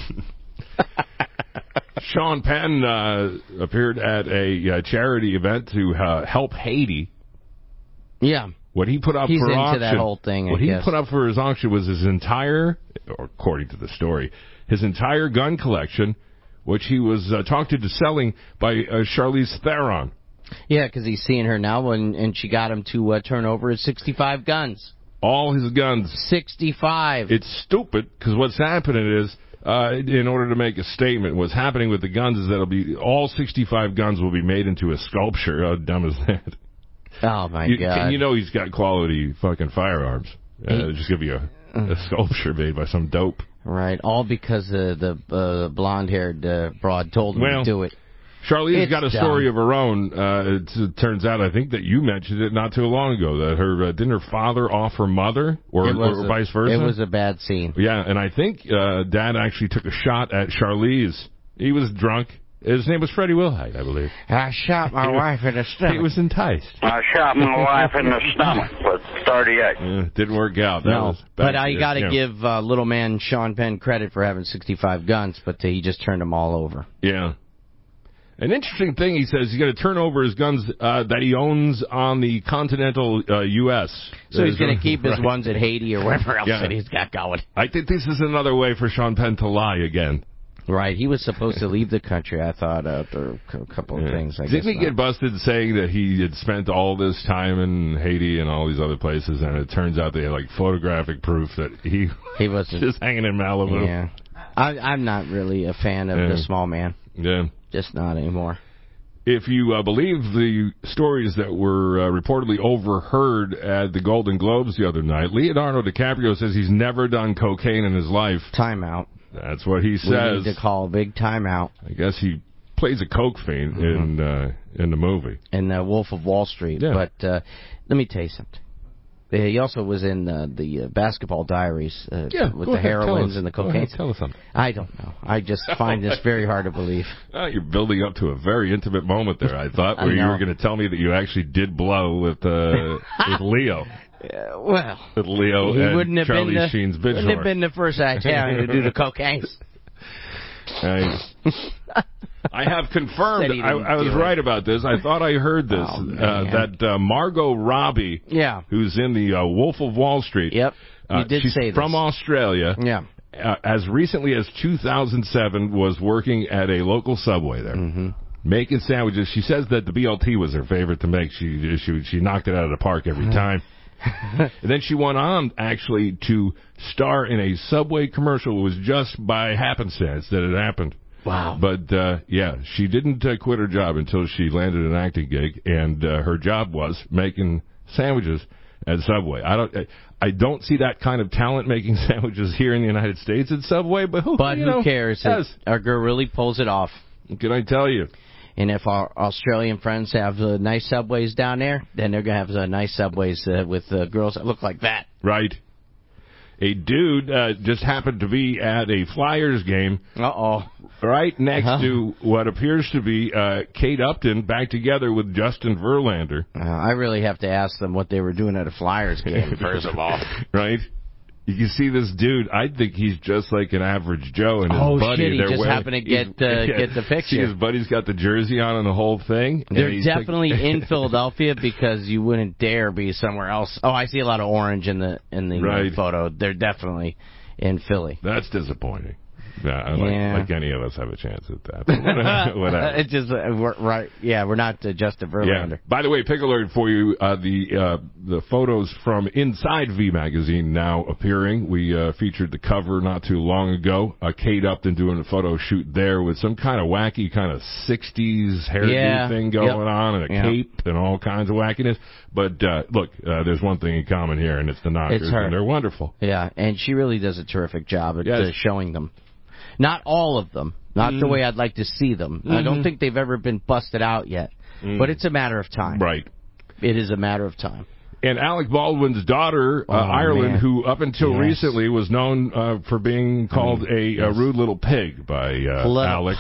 Sean Penn appeared at a charity event to help Haiti. Yeah. What he put up He's for into auction, that whole thing, he put up for his auction was his entire, or according to the story, his entire gun collection, which he was talked into selling by Charlize Theron. Yeah, because he's seeing her now, and she got him to turn over his 65 guns. All his guns. 65. It's stupid, because what's happening is, in order to make a statement, what's happening with the guns is that all 65 guns will be made into a sculpture. How dumb is that? Oh, my God. He's got quality fucking firearms. Just give you a sculpture made by some dope. Right, all because the blonde-haired broad told him to do it. Charlize's got a story of her own. It turns out, I think that you mentioned it not too long ago, that didn't her father off her mother, or vice versa? It was a bad scene. Yeah, and I think Dad actually took a shot at Charlize. He was drunk. His name was Freddie Wilhite, I believe. I shot my wife in the stomach. He was enticed. I shot my wife in the stomach with 38. Didn't work out. But I got to give little man Sean Penn credit for having 65 guns, but he just turned them all over. Yeah. An interesting thing, he says he's going to turn over his guns that he owns on the continental U.S. So he's going to keep his ones at Haiti or wherever else that he's got going. I think this is another way for Sean Penn to lie again. Right, he was supposed to leave the country, I thought, after a couple of things. Didn't he get busted saying that he had spent all this time in Haiti and all these other places, and it turns out they had photographic proof that he wasn't just hanging in Malibu? Yeah, I'm not really a fan of the small man. Yeah, just not anymore. If you believe the stories that were reportedly overheard at the Golden Globes the other night, Leonardo DiCaprio says he's never done cocaine in his life. Time out. That's what he says. We need to call a big timeout. I guess he plays a coke fiend in the movie. In The Wolf of Wall Street. Yeah. But let me tell you something. He also was in the Basketball Diaries with the heroines and the cocaine. Tell us something. I don't know. I just find this very hard to believe. You're building up to a very intimate moment there, I thought, where you were going to tell me that you actually did blow with Leo. With Leo he and wouldn't have Charlie been Sheen's bitch wouldn't have been the first Italian to do the cocaine. I have confirmed. I was right about this. I thought I heard this. That Margot Robbie, who's in the Wolf of Wall Street. Yep, you did she's say this. From Australia. Yeah. As recently as 2007, was working at a local Subway there. Mm-hmm. Making sandwiches. She says that the BLT was her favorite to make. She knocked it out of the park every time. And then she went on, actually, to star in a Subway commercial. It was just by happenstance that it happened. Wow. But, she didn't quit her job until she landed an acting gig, and her job was making sandwiches at Subway. I don't see that kind of talent making sandwiches here in the United States at Subway, but who cares? Yes. Our girl really pulls it off. Can I tell you? And if our Australian friends have nice Subways down there, then they're going to have nice Subways with girls that look like that. Right. A dude just happened to be at a Flyers game. Uh-oh. Right next to what appears to be Kate Upton back together with Justin Verlander. I really have to ask them what they were doing at a Flyers game, first of all. Right? You can see this dude. I think he's just like an average Joe, and his buddy. Shit, he just happened to get the picture. See, his buddy's got the jersey on and the whole thing. They're definitely in Philadelphia because you wouldn't dare be somewhere else. Oh, I see a lot of orange in the photo. They're definitely in Philly. That's disappointing. Like any of us have a chance at that. Whatever. It's just we're not Justin Verlander. Yeah. By the way, pick alert for you. The photos from inside V Magazine now appearing. We featured the cover not too long ago. Kate Upton doing a photo shoot there with some kind of wacky kind of 60s hairdo thing going on, and a cape and all kinds of wackiness. But look, there's one thing in common here, and it's the Knockers, and they're wonderful. Yeah, and she really does a terrific job at showing them. Not all of them. Not the way I'd like to see them. I don't think they've ever been busted out yet. But it's a matter of time. Right. It is a matter of time. And Alec Baldwin's daughter, Ireland, who up until recently was known for being called a rude little pig by Alec.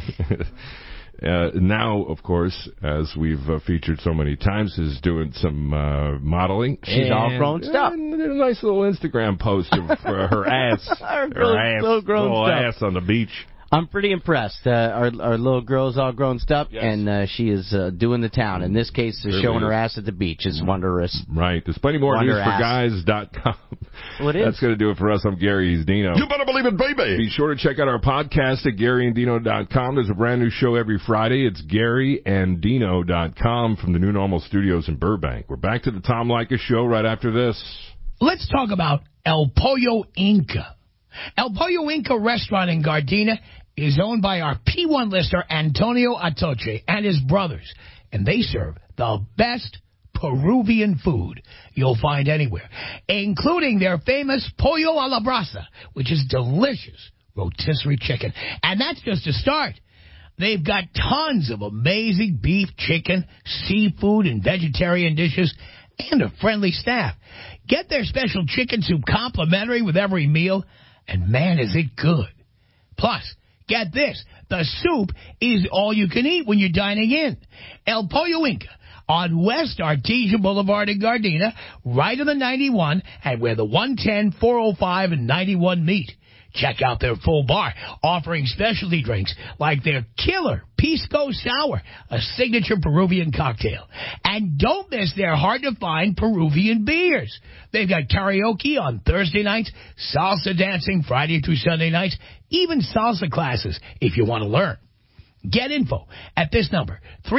Now, of course, as we've featured so many times, is doing some modeling. She's all grown up. A nice little Instagram post of her ass. little ass on the beach. I'm pretty impressed. Our little girl's all grown up, and she is doing the town. In this case, showing her ass at the beach is wondrous. Right. There's plenty more newsforguys.com. Well, that's going to do it for us. I'm Gary. He's Dino. You better believe it, baby. Be sure to check out our podcast at GaryandDino.com. There's a brand new show every Friday. It's GaryandDino.com from the New Normal Studios in Burbank. We're back to the Tom Leykis Show right after this. Let's talk about El Pollo Inca. El Pollo Inca restaurant in Gardena is owned by our P1 listener Antonio Atoche and his brothers, and they serve the best Peruvian food you'll find anywhere, including their famous pollo a la brasa, which is delicious rotisserie chicken. And that's just a start. They've got tons of amazing beef, chicken, seafood, and vegetarian dishes, and a friendly staff. Get their special chicken soup complimentary with every meal, and man, is it good. Plus, get this, the soup is all you can eat when you're dining in. El Pollo Inca on West Artesia Boulevard in Gardena, right on the 91, and where the 110, 405, and 91 meet. Check out their full bar, offering specialty drinks like their killer Pisco Sour, a signature Peruvian cocktail. And don't miss their hard-to-find Peruvian beers. They've got karaoke on Thursday nights, salsa dancing Friday through Sunday nights, even salsa classes if you want to learn. Get info at this number,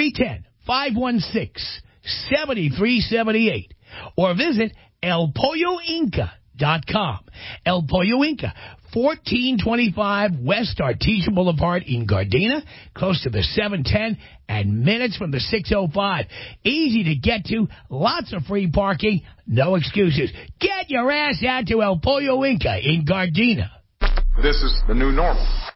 310-516-7378, or visit elpolloinca.com. El Pollo Inca, 1425 West Artesia Boulevard in Gardena, close to the 710 and minutes from the 605. Easy to get to, lots of free parking, no excuses. Get your ass out to El Pollo Inca in Gardena. This is the new normal.